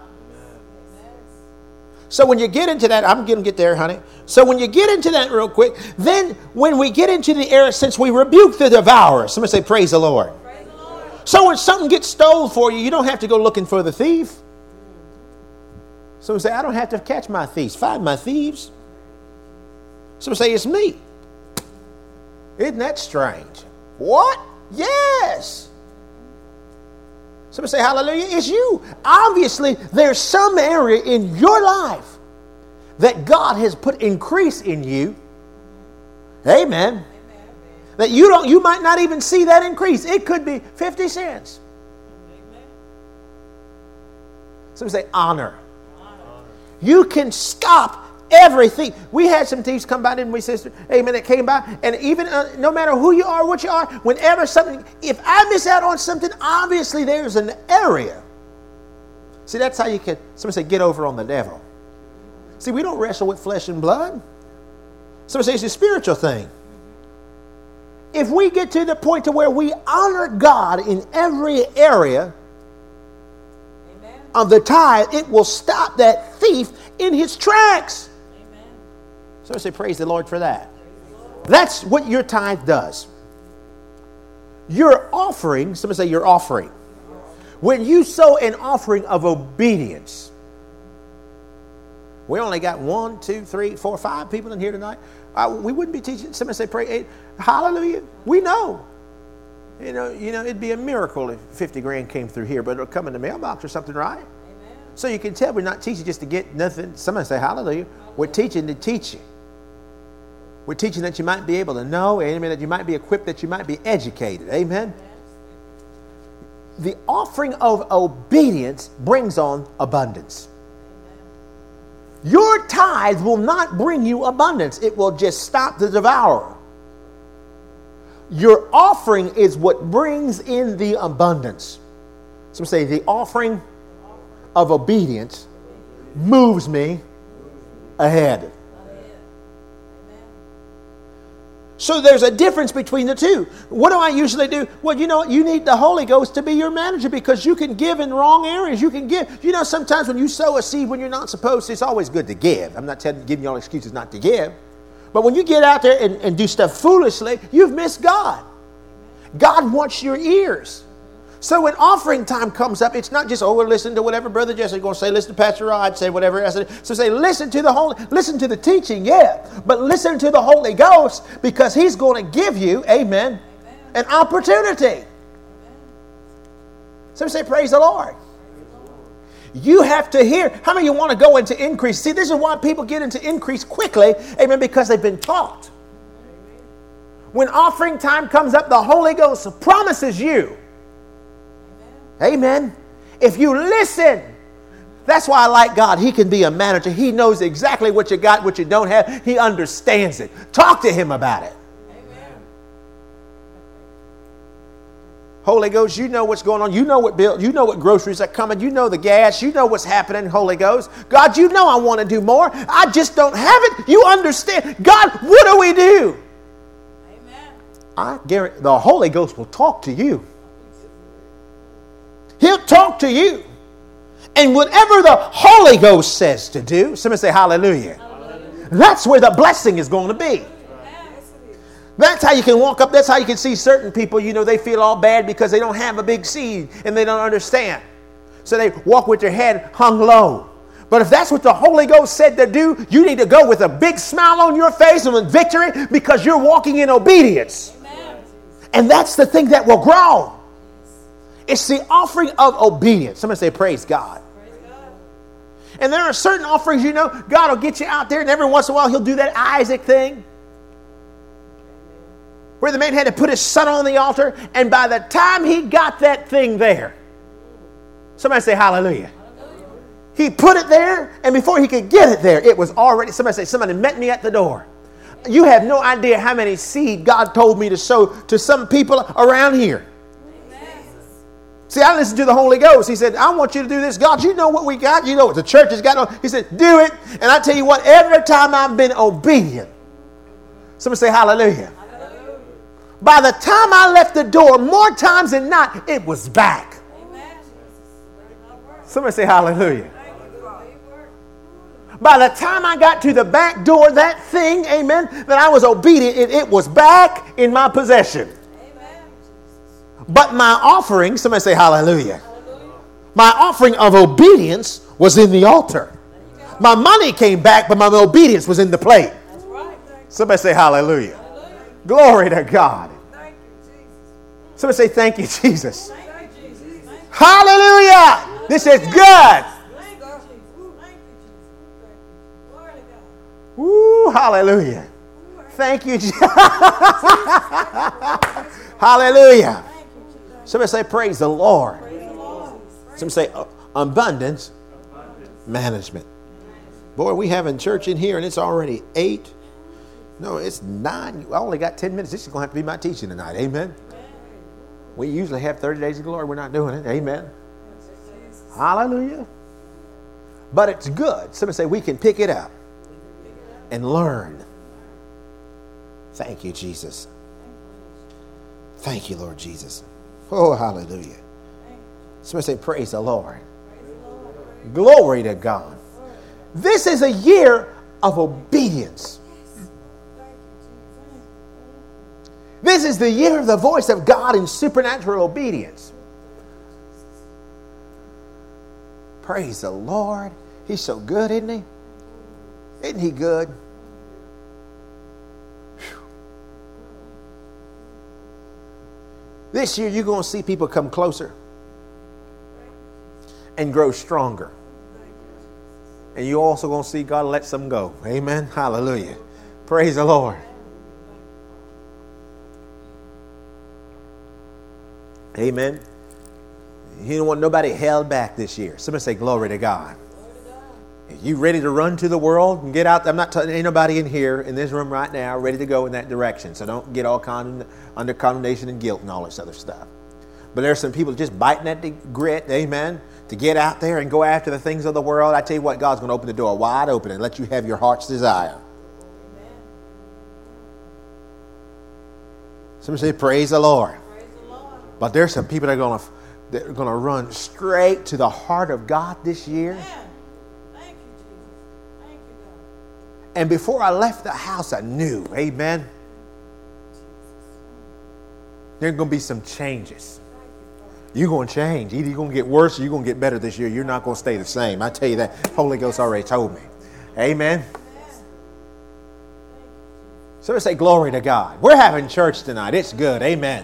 So when you get into that, I'm going to get there, honey. So when you get into that real quick, then when we get into the area, since we rebuke the devourer, somebody say, praise the Lord. Praise the Lord. So when something gets stolen for you, you don't have to go looking for the thief. Somebody say, I don't have to catch my thieves. Find my thieves. Somebody say, it's me. Isn't that strange? What? Yes. Somebody say, hallelujah, it's you. Obviously, there's some area in your life that God has put increase in you. Amen. That you might not even see that increase. It could be 50 cents. Somebody say, honor. You can stop everything. We had some thieves come by, didn't we, sister? Amen. That came by, and even no matter who you are, what you are, whenever something, if I miss out on something, obviously there's an area. See, that's how you can. Somebody say, get over on the devil. See, we don't wrestle with flesh and blood. Somebody say it's a spiritual thing. If we get to the point to where we honor God in every area of the tithe, it will stop that thief in his tracks. So I say, praise the Lord for that. That's what your tithe does. Your offering, somebody say your offering. When you sow an offering of obedience, we only got 1, 2, 3, 4, 5 people in here tonight. We wouldn't be teaching. Somebody say, pray, hallelujah. We know. You know, it'd be a miracle if 50 grand came through here, but it'll come in the mailbox or something, right? Amen. So you can tell we're not teaching just to get nothing. Somebody say hallelujah. We're teaching to teach you. We're teaching that you might be able to know, amen, that you might be equipped, that you might be educated. Amen. The offering of obedience brings on abundance. Your tithe will not bring you abundance. It will just stop the devourer. Your offering is what brings in the abundance. Some say the offering of obedience moves me ahead. So there's a difference between the two. What do I usually do? Well, you know what? You need the Holy Ghost to be your manager because you can give in wrong areas. You can give. You know, sometimes when you sow a seed when you're not supposed to, it's always good to give. I'm not giving you all excuses not to give. But when you get out there and do stuff foolishly, you've missed God. God wants your ears. So when offering time comes up, it's not just, we'll listen to whatever Brother Jesse is going to say, listen to Pastor Rod, say whatever else. So say, listen to the teaching, yeah, but listen to the Holy Ghost because He's going to give you, amen, an opportunity. So say, praise the Lord. You have to hear. How many of you want to go into increase? See, this is why people get into increase quickly, amen, because they've been taught. When offering time comes up, the Holy Ghost promises you, amen. If you listen, that's why I like God. He can be a manager. He knows exactly what you got, what you don't have. He understands it. Talk to Him about it. Amen. Holy Ghost, you know what's going on. You know what bill. You know what groceries are coming. You know the gas. You know what's happening, Holy Ghost. God, you know I want to do more. I just don't have it. You understand. God, what do we do? I guarantee the Holy Ghost will talk to you. He'll talk to you. And whatever the Holy Ghost says to do, somebody say hallelujah. Hallelujah. That's where the blessing is going to be. That's how you can walk up. That's how you can see certain people, they feel all bad because they don't have a big seed and they don't understand. So they walk with their head hung low. But if that's what the Holy Ghost said to do, you need to go with a big smile on your face and with victory because you're walking in obedience. Amen. And that's the thing that will grow. It's the offering of obedience. Somebody say, praise God. Praise God. And there are certain offerings, God will get you out there and every once in a while he'll do that Isaac thing. Where the man had to put his son on the altar, and by the time he got that thing there, somebody say hallelujah. Hallelujah. He put it there, and before he could get it there, it was already, somebody met me at the door. You have no idea how many seed God told me to sow to some people around here. Amen. See, I listened to the Holy Ghost. He said, I want you to do this. God, you know what we got. You know what the church has got. He said, do it. And I tell you what, every time I've been obedient, somebody say hallelujah. By the time I left the door, more times than not, it was back. Amen. Somebody say hallelujah. By the time I got to the back door, that thing, amen, that I was obedient, it was back in my possession. Amen. But my offering, somebody say hallelujah. My offering of obedience was in the altar. My money came back, but my obedience was in the plate. Somebody say hallelujah. Glory to God. Thank you, Jesus. Somebody say thank you, Jesus. Thank you, Jesus. Hallelujah. This is good. Woo, hallelujah. Thank you, Jesus. Hallelujah. Somebody say praise the Lord. Somebody say abundance management. Boy, we having church in here and it's already 8. No, it's 9. I only got 10 minutes. This is going to have to be my teaching tonight. Amen. We usually have 30 days of glory. We're not doing it. Amen. Hallelujah. But it's good. Somebody say we can pick it up and learn. Thank you, Jesus. Thank you, Lord Jesus. Oh, hallelujah. Somebody say praise the Lord. Glory to God. This is a year of obedience. This is the year of the voice of God in supernatural obedience. Praise the Lord. He's so good, isn't he? Isn't he good? Whew. This year you're going to see people come closer and grow stronger. And you're also going to see God let some go. Amen. Hallelujah. Praise the Lord. Amen. You don't want nobody held back this year. Somebody say glory to God. If you ready to run to the world and get out, I'm not telling, ain't nobody in here in this room right now ready to go in that direction. So don't get all under condemnation and guilt and all this other stuff. But there's some people just biting at the grit, amen, to get out there and go after the things of the world. I tell you what, God's going to open the door wide open and let you have your heart's desire. Amen. Somebody say praise the Lord. But there's some people that are going to run straight to the heart of God this year. Amen. Thank you, Jesus. Thank you, God. And before I left the house, I knew, amen, there are going to be some changes. You're going to change. Either you're going to get worse or you're going to get better this year. You're not going to stay the same. I tell you that. Holy Ghost already told me. Amen. Somebody say glory to God. We're having church tonight. It's good. Amen.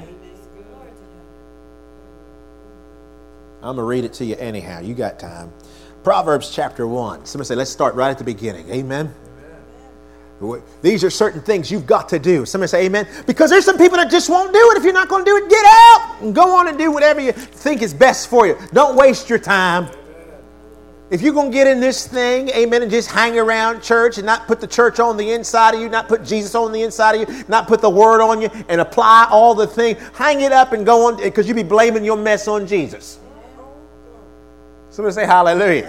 I'm going to read it to you anyhow. You got time. Proverbs chapter 1. Somebody say, let's start right at the beginning. Amen. Amen. These are certain things you've got to do. Somebody say amen. Because there's some people that just won't do it. If you're not going to do it, get out and go on and do whatever you think is best for you. Don't waste your time. If you're going to get in this thing, amen, and just hang around church and not put the church on the inside of you, not put Jesus on the inside of you, not put the word on you and apply all the things, hang it up and go on because you'll be blaming your mess on Jesus. Somebody say hallelujah.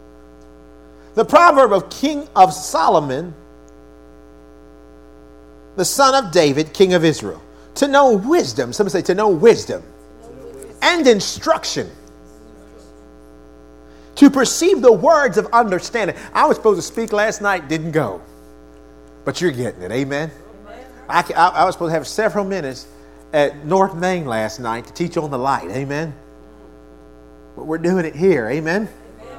The proverb of King of Solomon the son of David, king of Israel, to know wisdom. Somebody say, to know wisdom and instruction, to perceive the words of understanding. I was supposed to speak last night, didn't go. But you're getting it, amen? I was supposed to have several minutes at North Main last night to teach on the light, amen? But we're doing it here, amen?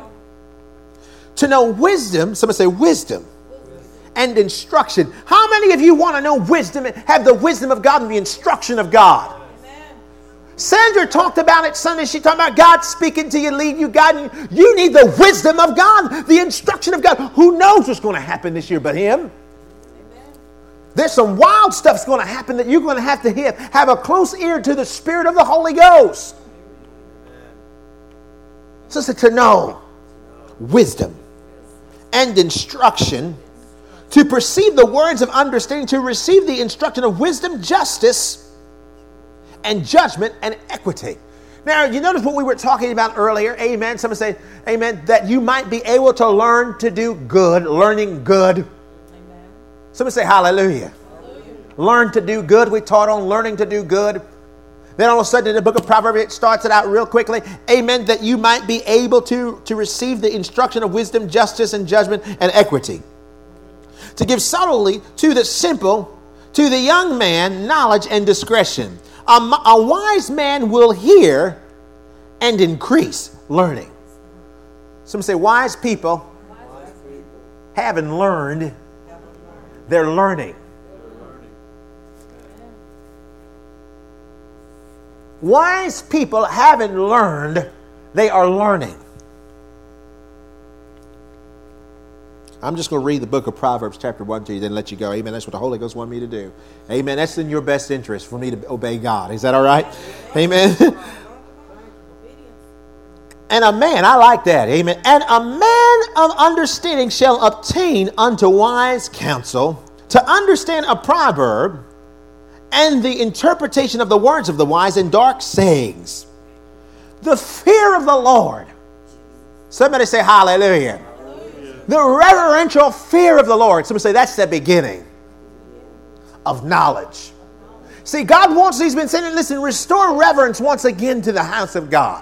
To know wisdom, somebody say wisdom and instruction. How many of you want to know wisdom and have the wisdom of God and the instruction of God? Sandra talked about it Sunday. She talked about God speaking to you, leading you, guiding you. You need the wisdom of God, the instruction of God. Who knows what's going to happen this year but Him? Amen. There's some wild stuff's going to happen that you're going to have have a close ear to the Spirit of the Holy Ghost. So to know wisdom and instruction, to perceive the words of understanding, to receive the instruction of wisdom, justice, and judgment and equity. Now, you notice what we were talking about earlier. Amen. Somebody say, amen, that you might be able to learn to do good, learning good. Amen. Somebody say hallelujah. Hallelujah. Learn to do good. We taught on learning to do good. Then all of a sudden in the book of Proverbs, it starts it out real quickly. Amen. That you might be able to receive the instruction of wisdom, justice, and judgment and equity. To give subtly to the simple, to the young man, knowledge and discretion. A wise man will hear and increase learning. Some say wise people haven't learned. They're learning. Wise people haven't learned. They are learning. I'm just going to read the book of Proverbs chapter 1 to you, then let you go. Amen. That's what the Holy Ghost wanted me to do. Amen. That's in your best interest for me to obey God. Is that all right? Amen. And a man, I like that. Amen. And a man of understanding shall obtain unto wise counsel, to understand a proverb and the interpretation of the words of the wise and dark sayings. The fear of the Lord. Somebody say hallelujah. The reverential fear of the Lord. Somebody say that's the beginning of knowledge. See, God wants, He's been saying, listen, restore reverence once again to the house of God.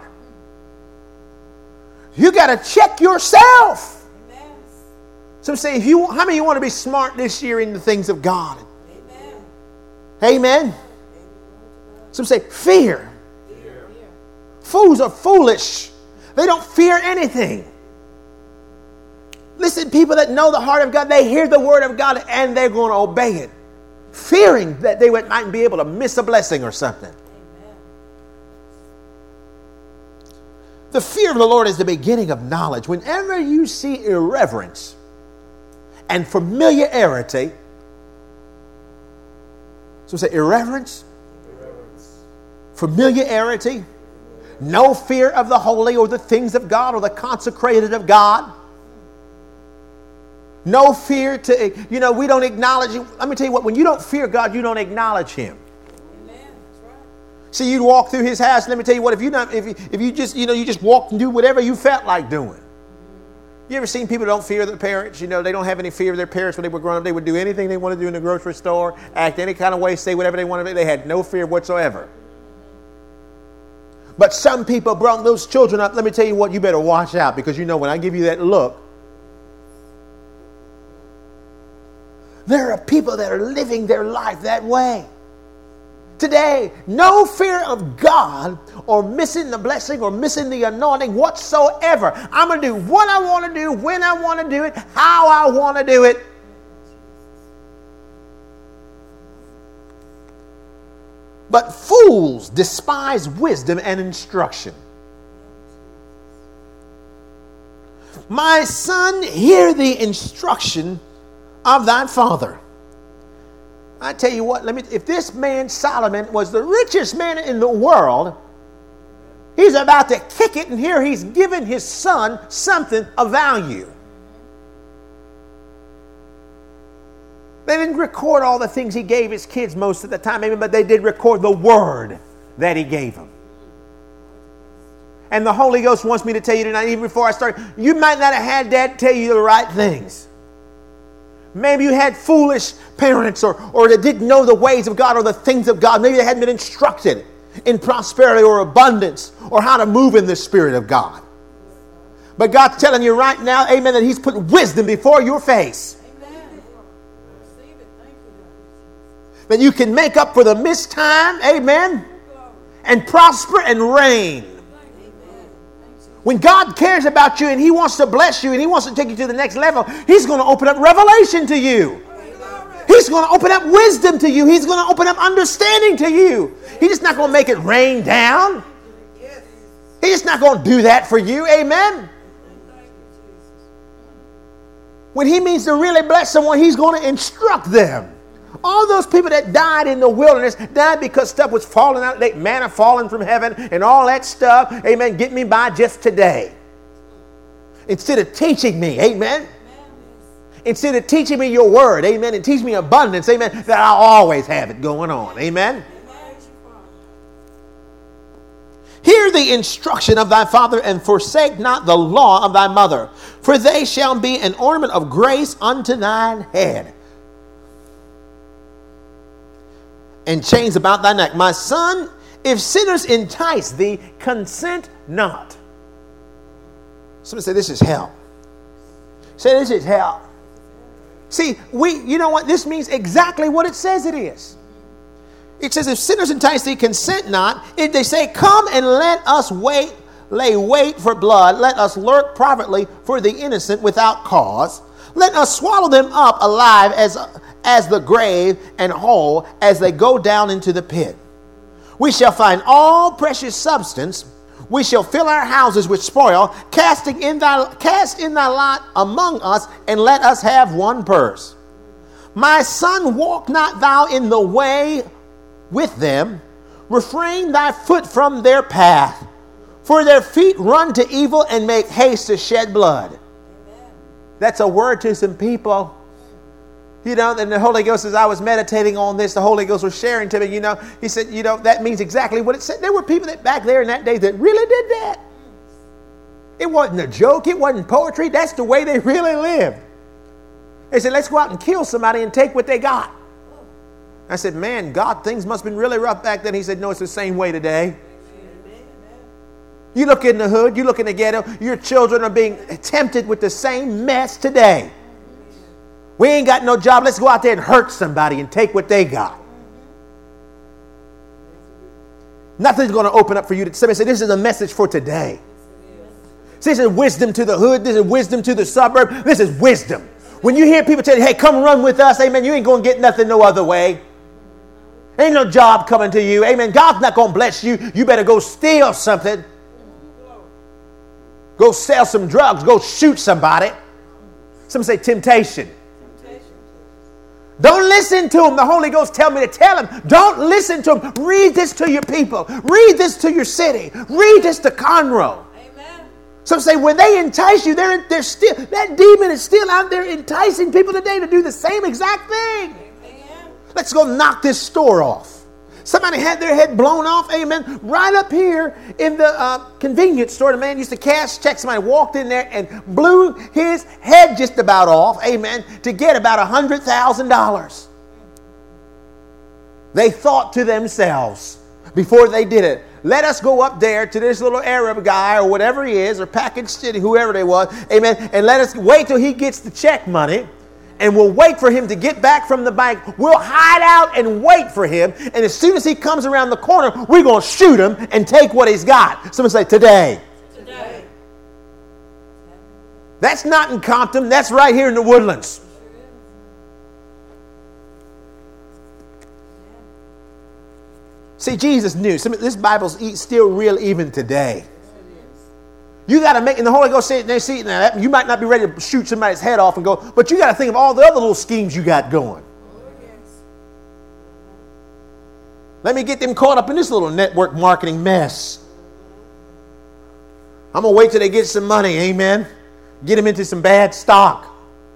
You got to check yourself. Amen. So say, how many of you want to be smart this year in the things of God? Amen. Amen. So say, fear. Fools are foolish. They don't fear anything. Listen, people that know the heart of God, they hear the word of God and they're going to obey it, fearing that they might be able to miss a blessing or something. Amen. The fear of the Lord is the beginning of knowledge. Whenever you see irreverence and familiarity, so say irreverence, familiarity, no fear of the holy or the things of God or the consecrated of God. No fear to, we don't acknowledge Him. Let me tell you what, when you don't fear God, you don't acknowledge Him. Amen. That's right. See, you'd walk through His house. Let me tell you what, if you just walked and do whatever you felt like doing. You ever seen people that don't fear their parents? They don't have any fear of their parents when they were growing up. They would do anything they wanted to do in the grocery store, act any kind of way, say whatever they wanted to do. They had no fear whatsoever. But some people brought those children up. Let me tell you what, you better watch out, because when I give you that look, there are people that are living their life that way. Today, no fear of God or missing the blessing or missing the anointing whatsoever. I'm going to do what I want to do, when I want to do it, how I want to do it. But fools despise wisdom and instruction. My son, hear the instruction of thy father. I tell you what, if this man Solomon was the richest man in the world, he's about to kick it, and here he's giving his son something of value. They didn't record all the things he gave his kids most of the time, maybe, but they did record the word that he gave them. And the Holy Ghost wants me to tell you tonight, even before I start, you might not have had Dad tell you the right things. Maybe you had foolish parents or that didn't know the ways of God or the things of God. Maybe they hadn't been instructed in prosperity or abundance or how to move in the Spirit of God. But God's telling you right now, amen, that He's put wisdom before your face. Amen. That you can make up for the missed time, amen, and prosper and reign. When God cares about you and He wants to bless you and He wants to take you to the next level, He's going to open up revelation to you. He's going to open up wisdom to you. He's going to open up understanding to you. He's just not going to make it rain down. He's just not going to do that for you. Amen. When He means to really bless someone, He's going to instruct them. All those people that died in the wilderness died because stuff was falling out, like manna falling from heaven and all that stuff. Amen. Get me by just today. Instead of teaching me, amen. Instead of teaching me your word, amen, and teach me abundance, amen, that I'll always have it going on. Amen. Hear the instruction of thy father, and forsake not the law of thy mother, for they shall be an ornament of grace unto thine head, and chains about thy neck. My son, if sinners entice thee, consent not. Somebody say, this is hell. Say, this is hell. See, you know what? This means exactly what it says it is. It says, if sinners entice thee, consent not. If they say, come and let us lay wait for blood, let us lurk privately for the innocent without cause. Let us swallow them up alive as the grave, and whole as they go down into the pit. We shall find all precious substance. We shall fill our houses with spoil. Cast in thy lot among us, and let us have one purse. My son, walk not thou in the way with them. Refrain thy foot from their path. For their feet run to evil and make haste to shed blood. Amen. That's a word to some people. You know, and the Holy Ghost, as I was meditating on this, the Holy Ghost was sharing to me, you know, He said, you know, that means exactly what it said. There were people that back there in that day that really did that. It wasn't a joke. It wasn't poetry. That's the way they really lived. They said, let's go out and kill somebody and take what they got. I said, man, God, things must have been really rough back then. He said, no, it's the same way today. You look in the hood, you look in the ghetto, your children are being tempted with the same mess today. We ain't got no job. Let's go out there and hurt somebody and take what they got. Nothing's going to open up for you. Somebody say, this is a message for today. See, this is wisdom to the hood. This is wisdom to the suburb. This is wisdom. When you hear people tell you, hey, come run with us, amen, you ain't going to get nothing no other way. Ain't no job coming to you. Amen. God's not going to bless you. You better go steal something. Go sell some drugs. Go shoot somebody. Some say temptation. Don't listen to them. The Holy Ghost tell me to tell them. Don't listen to them. Read this to your people. Read this to your city. Read this to Conroe. Amen. Some say when they entice you, they're still, that demon is still out there enticing people today to do the same exact thing. Amen. Let's go knock this store off. Somebody had their head blown off, amen, right up here in the convenience store. The man used to cash checks. Somebody walked in there and blew his head just about off, amen, to get about $100,000. They thought to themselves before they did it, let us go up there to this little Arab guy or whatever he is, or Package City, whoever they was, amen, and let us wait till he gets the check money. And we'll wait for him to get back from the bank. We'll hide out and wait for him. And as soon as he comes around the corner, we're going to shoot him and take what he's got. Someone say, today. Today. That's not in Compton. That's right here in the Woodlands. See, Jesus knew. This Bible's still real even today. You got to make, and the Holy Ghost said, see, now you might not be ready to shoot somebody's head off and go, but you got to think of all the other little schemes you got going. Let me get them caught up in this little network marketing mess. I'm going to wait till they get some money, amen. Get them into some bad stock.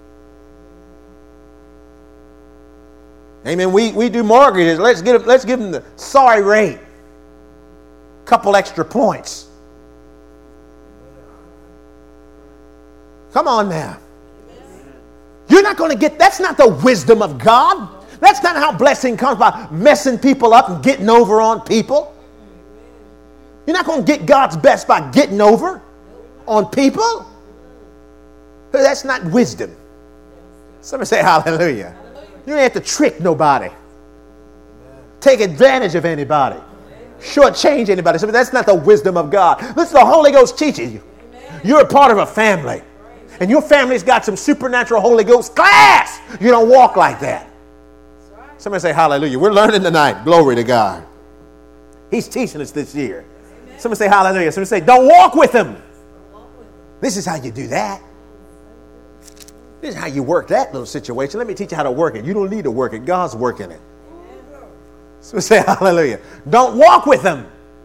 Amen. We do mortgages. Let's give them the sorry rate. Couple extra points. Come on now. You're not going to get, that's not the wisdom of God. That's not how blessing comes, by messing people up and getting over on people. You're not going to get God's best by getting over on people. That's not wisdom. Somebody say hallelujah. You don't have to trick nobody. Take advantage of anybody. Shortchange anybody. So that's not the wisdom of God. This is the Holy Ghost teaching you. You're a part of a family. And your family's got some supernatural Holy Ghost class. You don't walk like that. Somebody say hallelujah. We're learning tonight. Glory to God. He's teaching us this year. Somebody say hallelujah. Somebody say don't walk with him. This is how you do that. This is how you work that little situation. Let me teach you how to work it. You don't need to work it. God's working it. Somebody say hallelujah. Don't walk with him.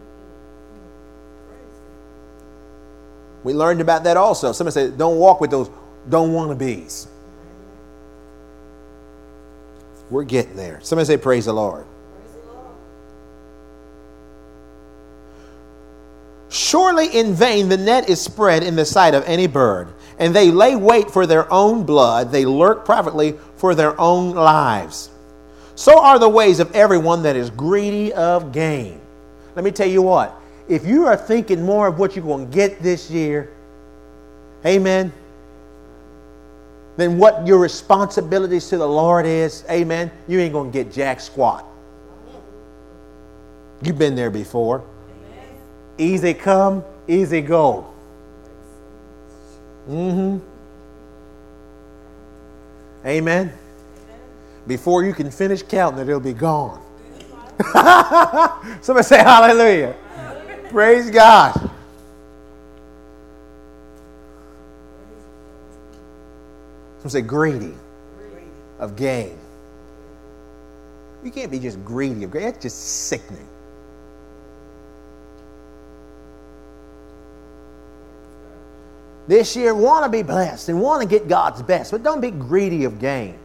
We learned about that also. Somebody said, don't walk with those don't want to be's. We're getting there. Somebody say, praise the Lord. Praise the Lord. Surely in vain the net is spread in the sight of any bird, and they lay wait for their own blood. They lurk privately for their own lives. So are the ways of everyone that is greedy of gain. Let me tell you what. If you are thinking more of what you're going to get this year, amen, than what your responsibilities to the Lord is, amen, you ain't going to get jack squat. You've been there before. Amen. Easy come, easy go. Amen. Before you can finish counting it, it'll be gone. Somebody say hallelujah. Praise God. Some say greedy of gain. You can't be just greedy of gain. That's just sickening. This year, want to be blessed and want to get God's best, but don't be greedy of gain,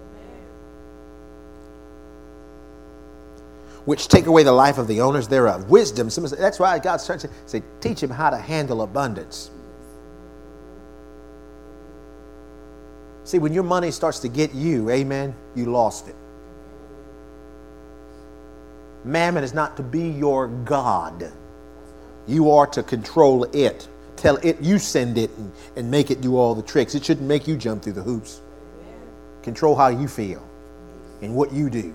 which take away the life of the owners thereof. Wisdom, that's why God's trying to say, teach him how to handle abundance. See, when your money starts to get you, amen, you lost it. Mammon is not to be your God. You are to control it. Tell it, you send it and make it do all the tricks. It shouldn't make you jump through the hoops. Control how you feel and what you do.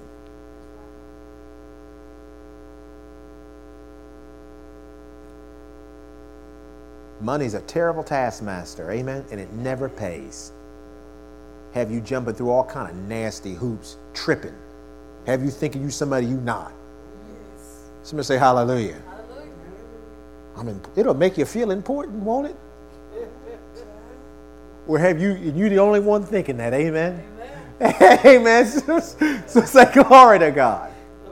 Money's a terrible taskmaster, amen, and it never pays. Have you jumping through all kind of nasty hoops, tripping. Have you thinking you somebody you not. Yes. Somebody say hallelujah. Hallelujah. I mean, it'll make you feel important, won't it? Or have you the only one thinking that, amen? Amen. Amen. So say glory to God.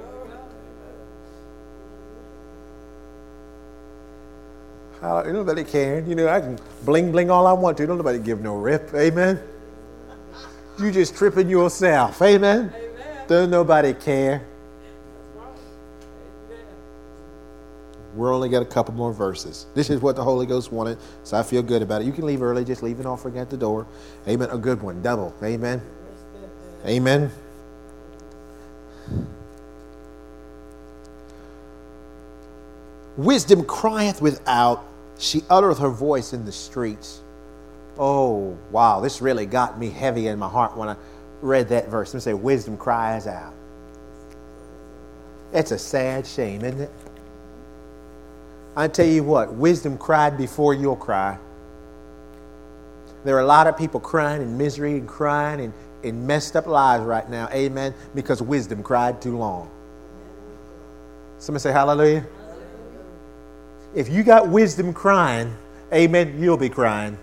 Nobody caring. You know, I can bling bling all I want to. Don't nobody give no rip. Amen. You just tripping yourself. Amen. Amen. Don't nobody care. We're only got a couple more verses. This is what the Holy Ghost wanted, so I feel good about it. You can leave early. Just leave an offering at the door. Amen. A good one. Double. Amen. Amen. Wisdom crieth without. She uttereth her voice in the streets. Oh, wow. This really got me heavy in my heart when I read that verse. Let me say, wisdom cries out. It's a sad shame, isn't it? I tell you what, wisdom cried before you'll cry. There are a lot of people crying in misery and crying in messed up lives right now. Amen. Because wisdom cried too long. Somebody say hallelujah. If you got wisdom crying, amen, you'll be crying.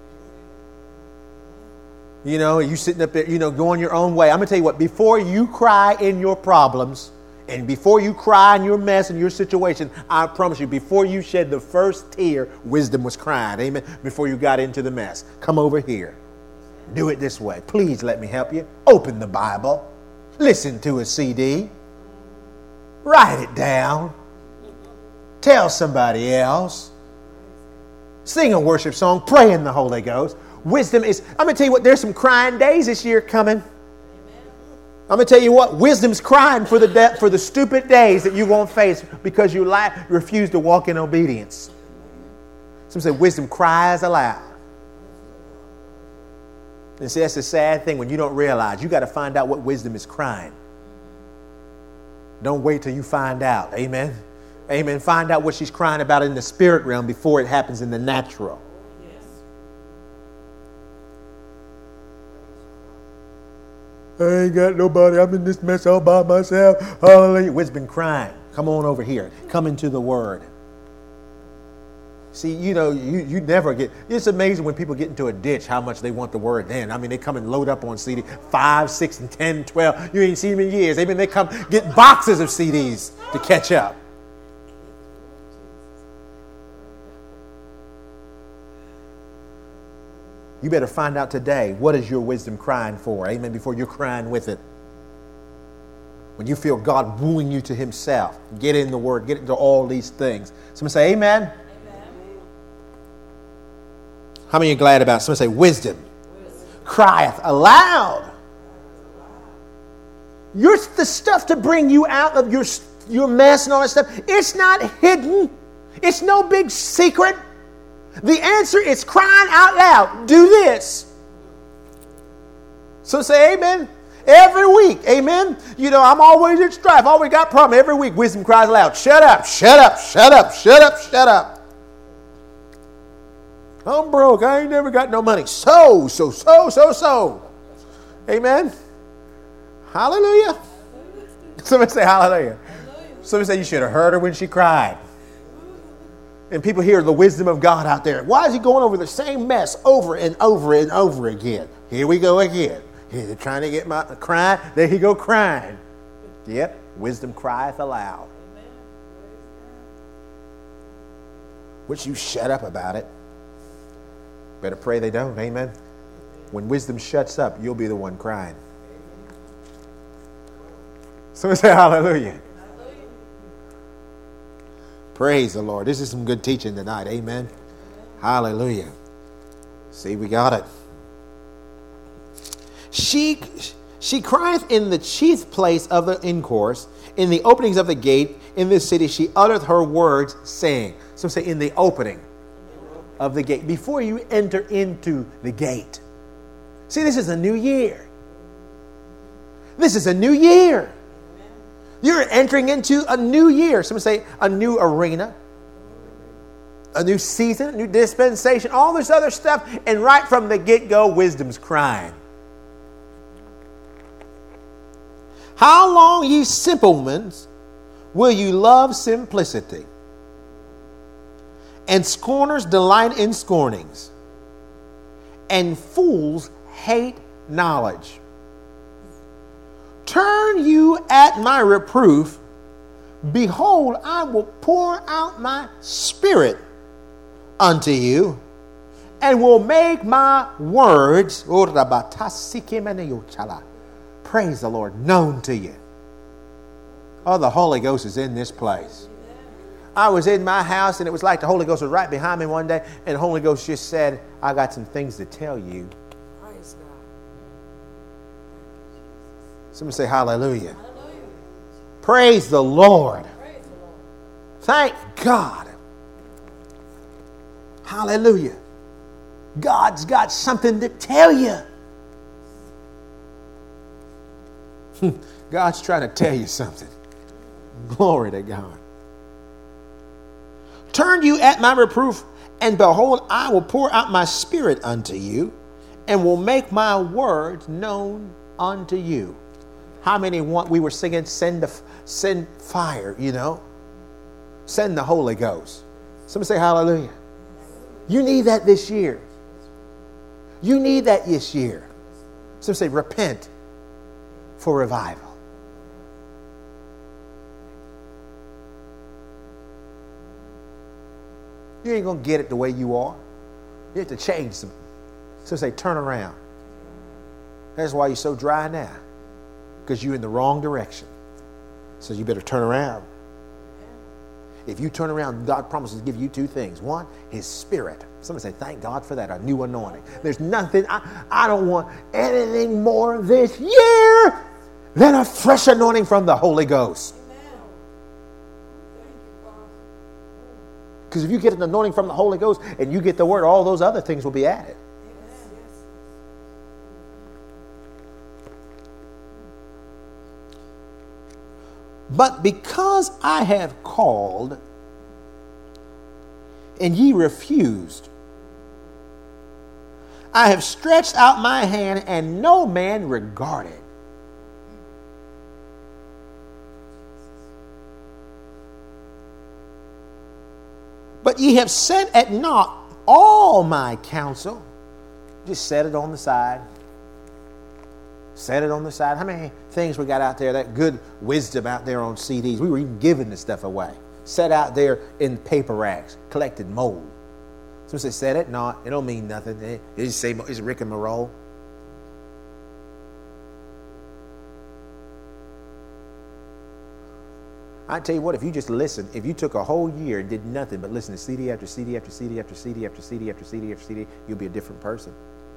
You know, you sitting up there, you know, going your own way. I'm going to tell you what, before you cry in your problems and before you cry in your mess and your situation, I promise you, before you shed the first tear, wisdom was crying. Amen. Before you got into the mess. Come over here. Do it this way. Please let me help you. Open the Bible. Listen to a CD. Write it down. Tell somebody else. Sing a worship song. Pray in the Holy Ghost. Wisdom is, I'm going to tell you what, there's some crying days this year coming. I'm going to tell you what, wisdom's crying for the stupid days that you won't face because you refuse to walk in obedience. Some say wisdom cries aloud. And see, that's the sad thing when you don't realize. You got to find out what wisdom is crying. Don't wait till you find out. Amen. Amen. Find out what she's crying about in the spirit realm before it happens in the natural. I ain't got nobody. I'm in this mess all by myself. Hallelujah. Wisdom crying. Come on over here. Come into the Word. See, you know, you never get... It's amazing when people get into a ditch how much they want the Word then. I mean, they come and load up on CD 5, 6, and 10, 12. You ain't seen them in years. I mean, they come get boxes of CDs to catch up. You better find out today, what is your wisdom crying for? Amen. Before you're crying with it. When you feel God wooing you to himself, get in the Word, get into all these things. Someone say amen. Amen. How many are glad about it? Someone say wisdom. Crieth aloud. The stuff to bring you out of your mess and all that stuff, it's not hidden. It's no big secret. The answer is crying out loud. Do this. So say amen. Every week, amen. You know, I'm always in strife. Always got a problem. Every week, wisdom cries aloud. Shut up, shut up, shut up, shut up, shut up. I'm broke. I ain't never got no money. So. Amen. Hallelujah. Somebody say hallelujah. Somebody say you should have heard her when she cried. And people hear the wisdom of God out there. Why is he going over the same mess over and over and over again? Here we go again. He's trying to get my crying. There he go crying. Yep. Wisdom crieth aloud. Which you shut up about it. Better pray they don't. Amen. When wisdom shuts up, you'll be the one crying. Someone say hallelujah. Praise the Lord. This is some good teaching tonight. Amen. Hallelujah. See, we got it. She crieth in the chief place of the incourse, in the openings of the gate, in this city she uttereth her words, saying. So say in the opening of the gate. Before you enter into the gate. See, this is a new year. This is a new year. You're entering into a new year. Some say a new arena, a new season, a new dispensation, all this other stuff. And right from the get-go, wisdom's crying. How long, ye simple ones, will you love simplicity? And scorners delight in scornings. And fools hate knowledge. Turn you at my reproof. Behold, I will pour out my spirit unto you, and will make my words, praise the Lord, known to you. Oh, the Holy Ghost is in this place. I was in my house, and it was like the Holy Ghost was right behind me one day, and the Holy Ghost just said, I got some things to tell you. Somebody say hallelujah. Hallelujah. Praise the Lord. Praise the Lord. Thank God. Hallelujah. God's got something to tell you. God's trying to tell you something. Glory to God. Turn you at my reproof, and behold, I will pour out my spirit unto you, and will make my words known unto you. How many want, we were singing, send fire, you know? Send the Holy Ghost. Somebody say hallelujah. You need that this year. You need that this year. Somebody say repent for revival. You ain't going to get it the way you are. You have to change some. Somebody say turn around. That's why you're so dry now. Because you're in the wrong direction. So you better turn around. If you turn around, God promises to give you two things. One, his Spirit. Somebody say, thank God for that, a new anointing. There's nothing, I don't want anything more this year than a fresh anointing from the Holy Ghost. Because if you get an anointing from the Holy Ghost and you get the word, all those other things will be added. But because I have called and ye refused, I have stretched out my hand and no man regarded. But ye have set at naught all my counsel. Just set it on the side. Set it on the side. How many things we got out there, that good wisdom out there on CDs? We were even giving this stuff away. Set out there in paper racks, collected mold. So they said it not. It don't mean nothing. They just say it's Rick and Morrow. I tell you what, if you just listen, if you took a whole year and did nothing but listen to CD after CD after CD after CD after CD after CD after CD, you'll be a different person.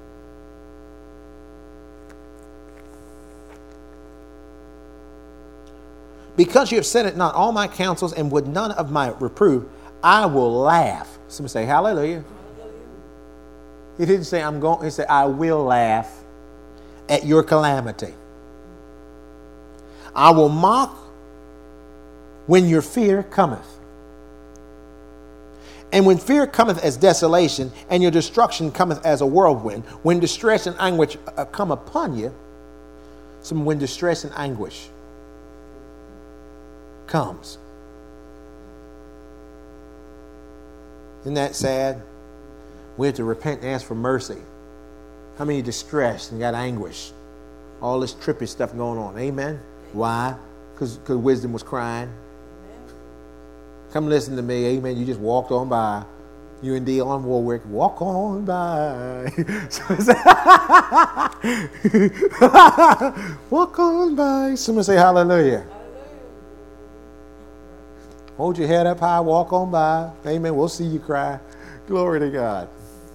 Because you have said it not all my counsels and would none of my reproof, I will laugh. Somebody say hallelujah. He didn't say I'm going, he said I will laugh at your calamity. I will mock when your fear cometh. And when fear cometh as desolation, and your destruction cometh as a whirlwind, when distress and anguish come upon you, when distress and anguish comes. Isn't that sad? We have to repent and ask for mercy. How many distressed and got anguish? All this trippy stuff going on. Amen? Why? Because wisdom was crying. Come listen to me. Amen. You just walked on by. You and Dionne Warwick, walk on by. Walk on by. Someone say hallelujah. Hold your head up high, walk on by. Amen. We'll see you cry. Glory to God.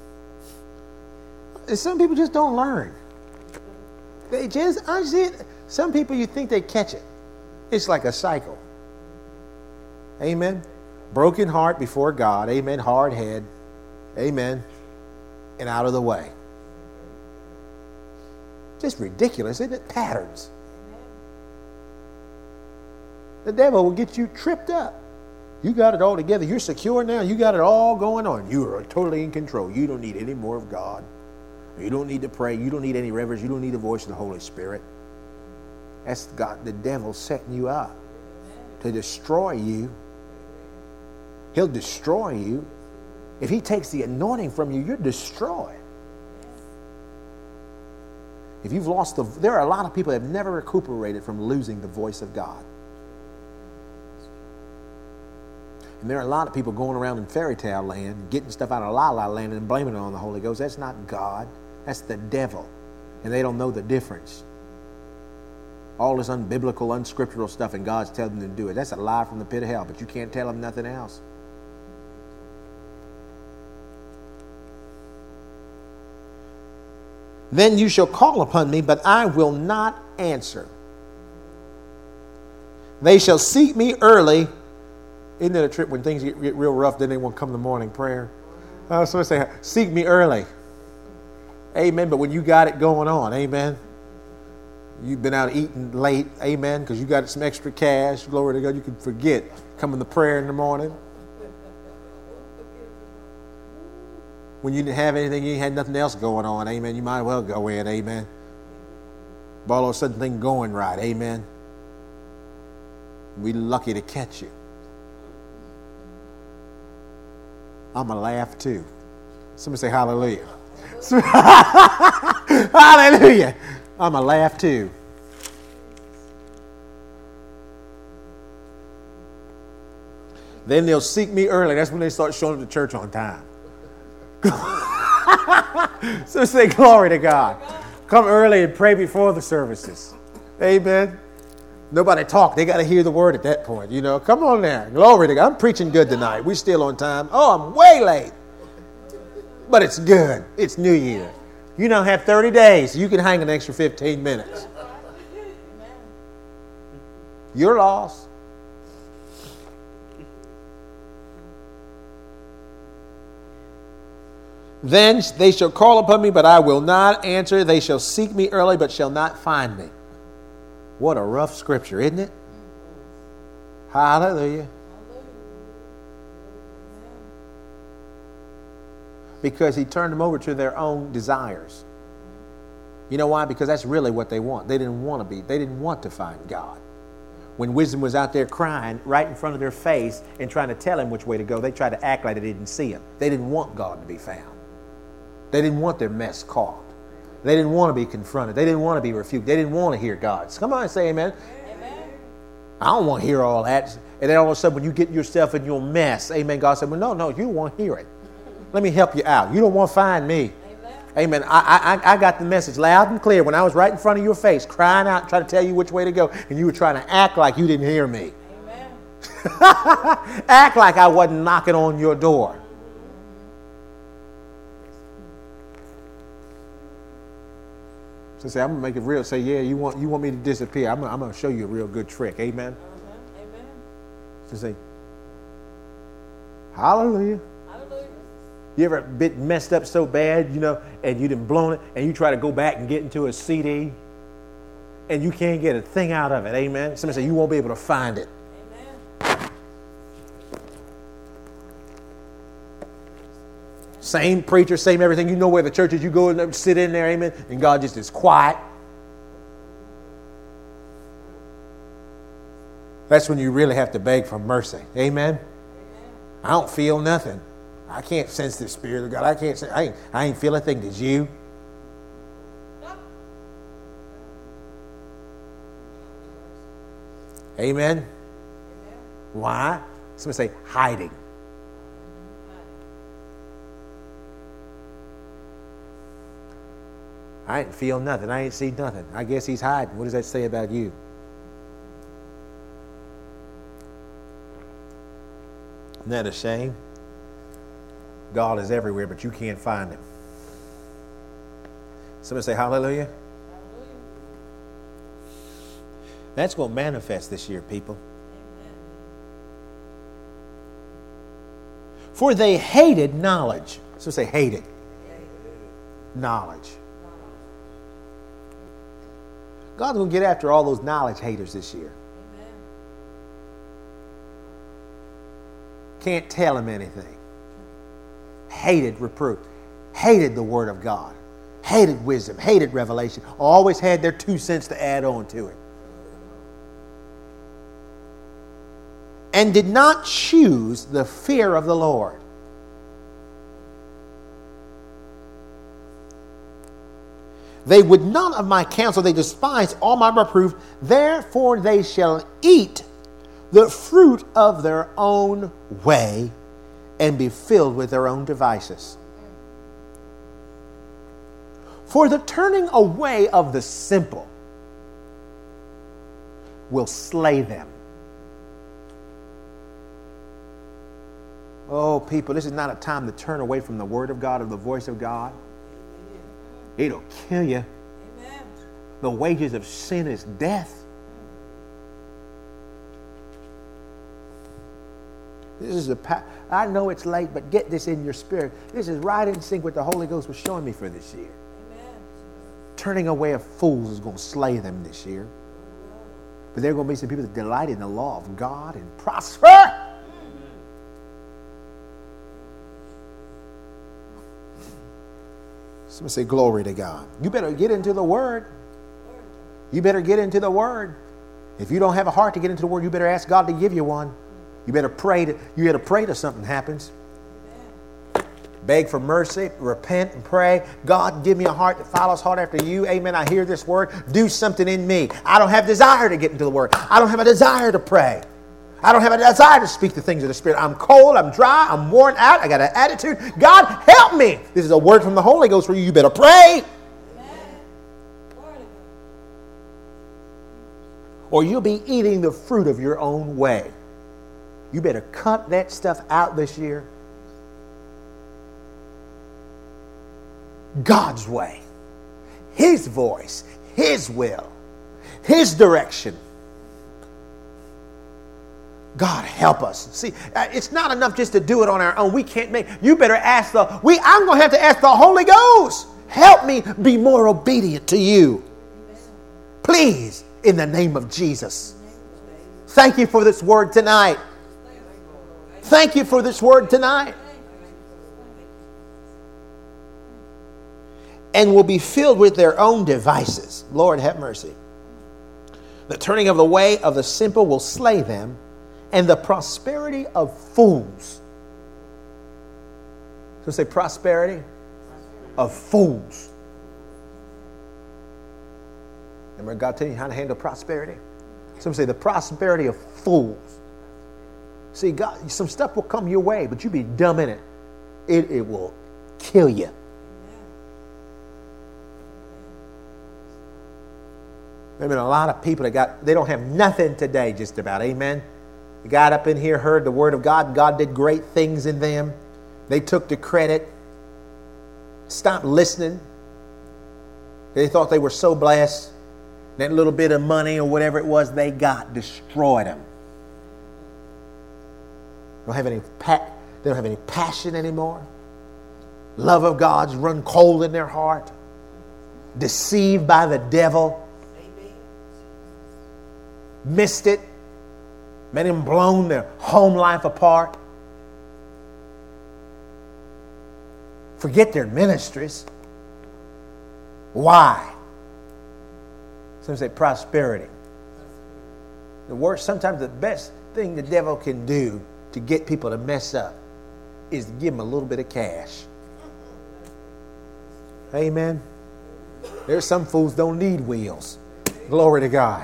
And some people just don't learn. They just, I see it. Some people, you think they catch it. It's like a cycle. Amen. Broken heart before God. Amen. Hard head. Amen. And out of the way. Just ridiculous, isn't it? Patterns. The devil will get you tripped up. You got it all together. You're secure now. You got it all going on. You are totally in control. You don't need any more of God. You don't need to pray. You don't need any reverence. You don't need the voice of the Holy Spirit. That's God, the devil setting you up to destroy you. He'll destroy you. If he takes the anointing from you, you're destroyed. If you've lost there are a lot of people that have never recuperated from losing the voice of God. And there are a lot of people going around in fairy tale land, getting stuff out of la-la land and blaming it on the Holy Ghost. That's not God. That's the devil. And they don't know the difference. All this unbiblical, unscriptural stuff, and God's telling them to do it. That's a lie from the pit of hell, but you can't tell them nothing else. Then you shall call upon me, but I will not answer. They shall seek me early. Isn't that a trip when things get real rough, then they won't come to morning prayer? So I say, seek me early. Amen. But when you got it going on, amen. You've been out eating late, amen, because you got some extra cash. Glory to God. You can forget coming to prayer in the morning. When you didn't have anything, you had nothing else going on, amen. You might as well go in, amen. But all of a sudden, things going right, amen. We're lucky to catch you. I'm going to laugh too. Somebody say hallelujah. Hallelujah. I'm going to laugh too. Then they'll seek me early. That's when they start showing up to church on time. So say glory to God. Come early and pray before the services. Amen. Nobody talk. They got to hear the word at that point. You know, come on there. Glory to God. I'm preaching good tonight. We're still on time. Oh, I'm way late. But it's good. It's New Year. You now have 30 days. You can hang an extra 15 minutes. You're lost. Then they shall call upon me, but I will not answer. They shall seek me early, but shall not find me. What a rough scripture, isn't it? Hallelujah. Because he turned them over to their own desires. You know why? Because that's really what they want. They didn't want to find God. When wisdom was out there crying right in front of their face and trying to tell him which way to go, they tried to act like they didn't see him. They didn't want God to be found. They didn't want their mess caught. They didn't want to be confronted. They didn't want to be rebuked. They didn't want to hear God. Come on and say amen. Amen. I don't want to hear all that. And then all of a sudden when you get yourself in your mess, amen, God said, well, no, you won't hear it. Let me help you out. You don't want to find me. Amen. I got the message loud and clear when I was right in front of your face, crying out, trying to tell you which way to go, and you were trying to act like you didn't hear me. Amen. Act like I wasn't knocking on your door. So say, I'm going to make it real. Say, yeah, you want me to disappear. I'm going to show you a real good trick. Amen. Amen. So say, hallelujah. You ever been messed up so bad, you know, and you done blown it, and you try to go back and get into a CD, and you can't get a thing out of it, amen? Somebody say you won't be able to find it. Amen. Same preacher, same everything. You know where the church is. You go and sit in there, amen, and God just is quiet. That's when you really have to beg for mercy, amen? I don't feel nothing. I can't sense the Spirit of God. I can't. I ain't feel a thing. Did you? Amen. Amen. Why? Somebody say hiding. I ain't feel nothing. I ain't see nothing. I guess he's hiding. What does that say about you? Isn't that a shame? God is everywhere, but you can't find him. Somebody say hallelujah. Hallelujah. That's going to manifest this year, people. Amen. For they hated knowledge. So say hated. Knowledge. God's going to get after all those knowledge haters this year. Amen. Can't tell him anything. Hated reproof, hated the word of God, hated wisdom, hated revelation, always had their 2 cents to add on to it. And did not choose the fear of the Lord. They would none of my counsel, they despised all my reproof, therefore they shall eat the fruit of their own way and be filled with their own devices. For the turning away of the simple will slay them. Oh, people, this is not a time to turn away from the word of God or the voice of God. It'll kill you. Amen. The wages of sin is death. This is I know it's late, but get this in your spirit. This is right in sync with the Holy Ghost was showing me for this year. Amen. Turning away of fools is going to slay them this year. But there are going to be some people that delight in the law of God and prosper. Somebody say glory to God. You better get into the Word. You better get into the Word. If you don't have a heart to get into the Word, you better ask God to give you one. You better pray till something happens. Amen. Beg for mercy, repent and pray. God, give me a heart that follows hard after you. Amen. I hear this word. Do something in me. I don't have desire to get into the Word. I don't have a desire to pray. I don't have a desire to speak the things of the Spirit. I'm cold, I'm dry, I'm worn out, I got an attitude. God, help me. This is a word from the Holy Ghost for you. You better pray. or you'll be eating the fruit of your own way. You better cut that stuff out this year. God's way, His voice, His will, His direction. God help us. See, it's not enough just to do it on our own. We can't make. You better ask I'm going to have to ask the Holy Ghost. Help me be more obedient to you. Please, in the name of Jesus. Thank you for this word tonight. Thank you for this word tonight. And will be filled with their own devices. Lord, have mercy. The turning of the way of the simple will slay them, and the prosperity of fools. So say prosperity of fools. Remember God telling you how to handle prosperity? Some say the prosperity of fools. See, God, some stuff will come your way, but you be dumb in it. It will kill you. There have been a lot of people they don't have nothing today just about. Amen. They got up in here, heard the word of God, and God did great things in them. They took the credit, stopped listening. They thought they were so blessed. That little bit of money or whatever it was they got destroyed them. They don't have any passion anymore. Love of God's run cold in their heart. Deceived by the devil. Missed it. Made them blown their home life apart. Forget their ministries. Why? Some say prosperity. The worst, sometimes the best thing the devil can do to get people to mess up is to give them a little bit of cash. Amen. There's some fools don't need wheels. Glory to God.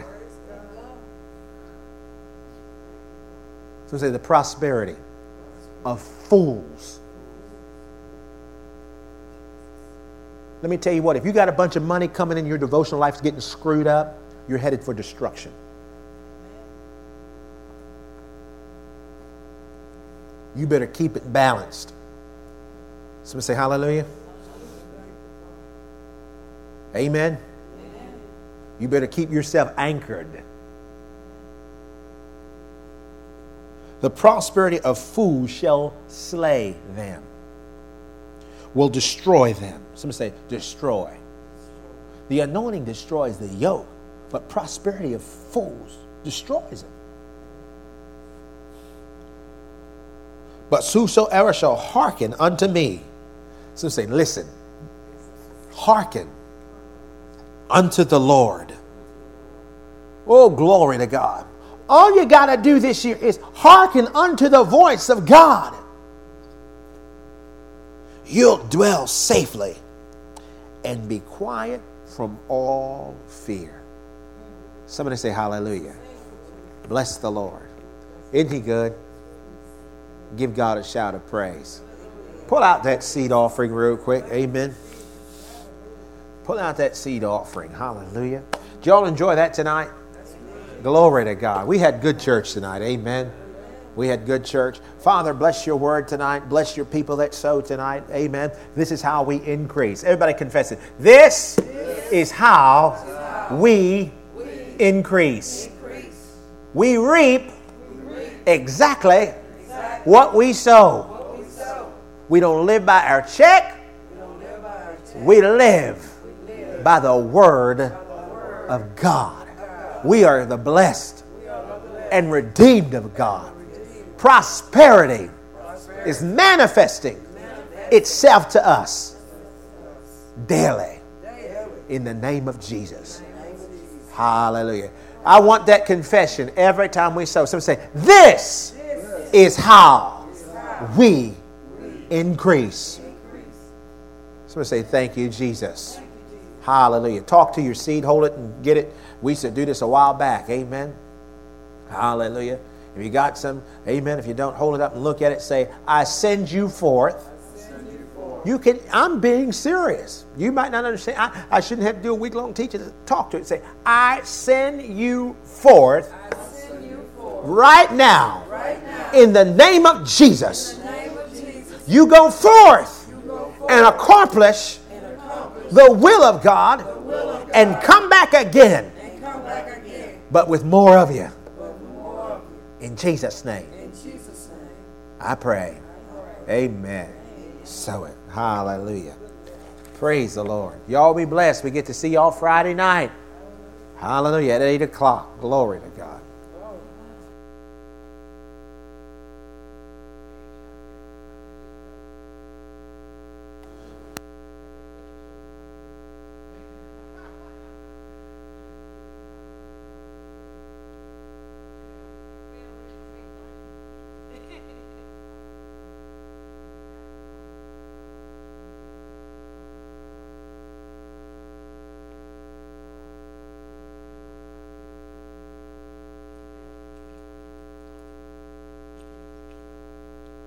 So say the prosperity of fools. Let me tell you what, if you got a bunch of money coming in, your devotional life's getting screwed up, you're headed for destruction. You better keep it balanced. Somebody say hallelujah. Amen. You better keep yourself anchored. The prosperity of fools shall slay them. Will destroy them. Some say destroy. The anointing destroys the yoke, but prosperity of fools destroys them. But whosoever shall hearken unto me. Some say, listen. Hearken unto the Lord. Oh, glory to God. All you got to do this year is hearken unto the voice of God. You'll dwell safely and be quiet from all fear. Somebody say hallelujah. Bless the Lord. Isn't He good? Give God a shout of praise. Pull out that seed offering real quick. Amen. Pull out that seed offering. Hallelujah. Did y'all enjoy that tonight? Glory to God. We had good church tonight. Amen. We had good church. Father, bless your word tonight. Bless your people that sow tonight. Amen. This is how we increase. Everybody confess it. This is how we increase. We reap exactly what we sow. We don't live by our check. We live by the word of God. We are the blessed and redeemed of God. Prosperity is manifesting itself to us daily in the name of Jesus. Hallelujah. I want that confession every time we sow. Somebody say, this is how we increase. Somebody say, thank you, Jesus. Hallelujah. Talk to your seed, hold it and get it. We used to do this a while back. Amen. Hallelujah. If you got some, amen. If you don't, hold it up and look at it. Say, I send you forth. I'm being serious. You might not understand. I shouldn't have to do a week-long teaching to talk to it. Say, I send you forth, right now, in the name of Jesus. You go forth and accomplish the will of God and come back again, but with more of you. In Jesus' name, I pray. Amen. So it. Hallelujah. Praise the Lord. Y'all be blessed. We get to see y'all Friday night. Hallelujah. At 8 o'clock. Glory to God.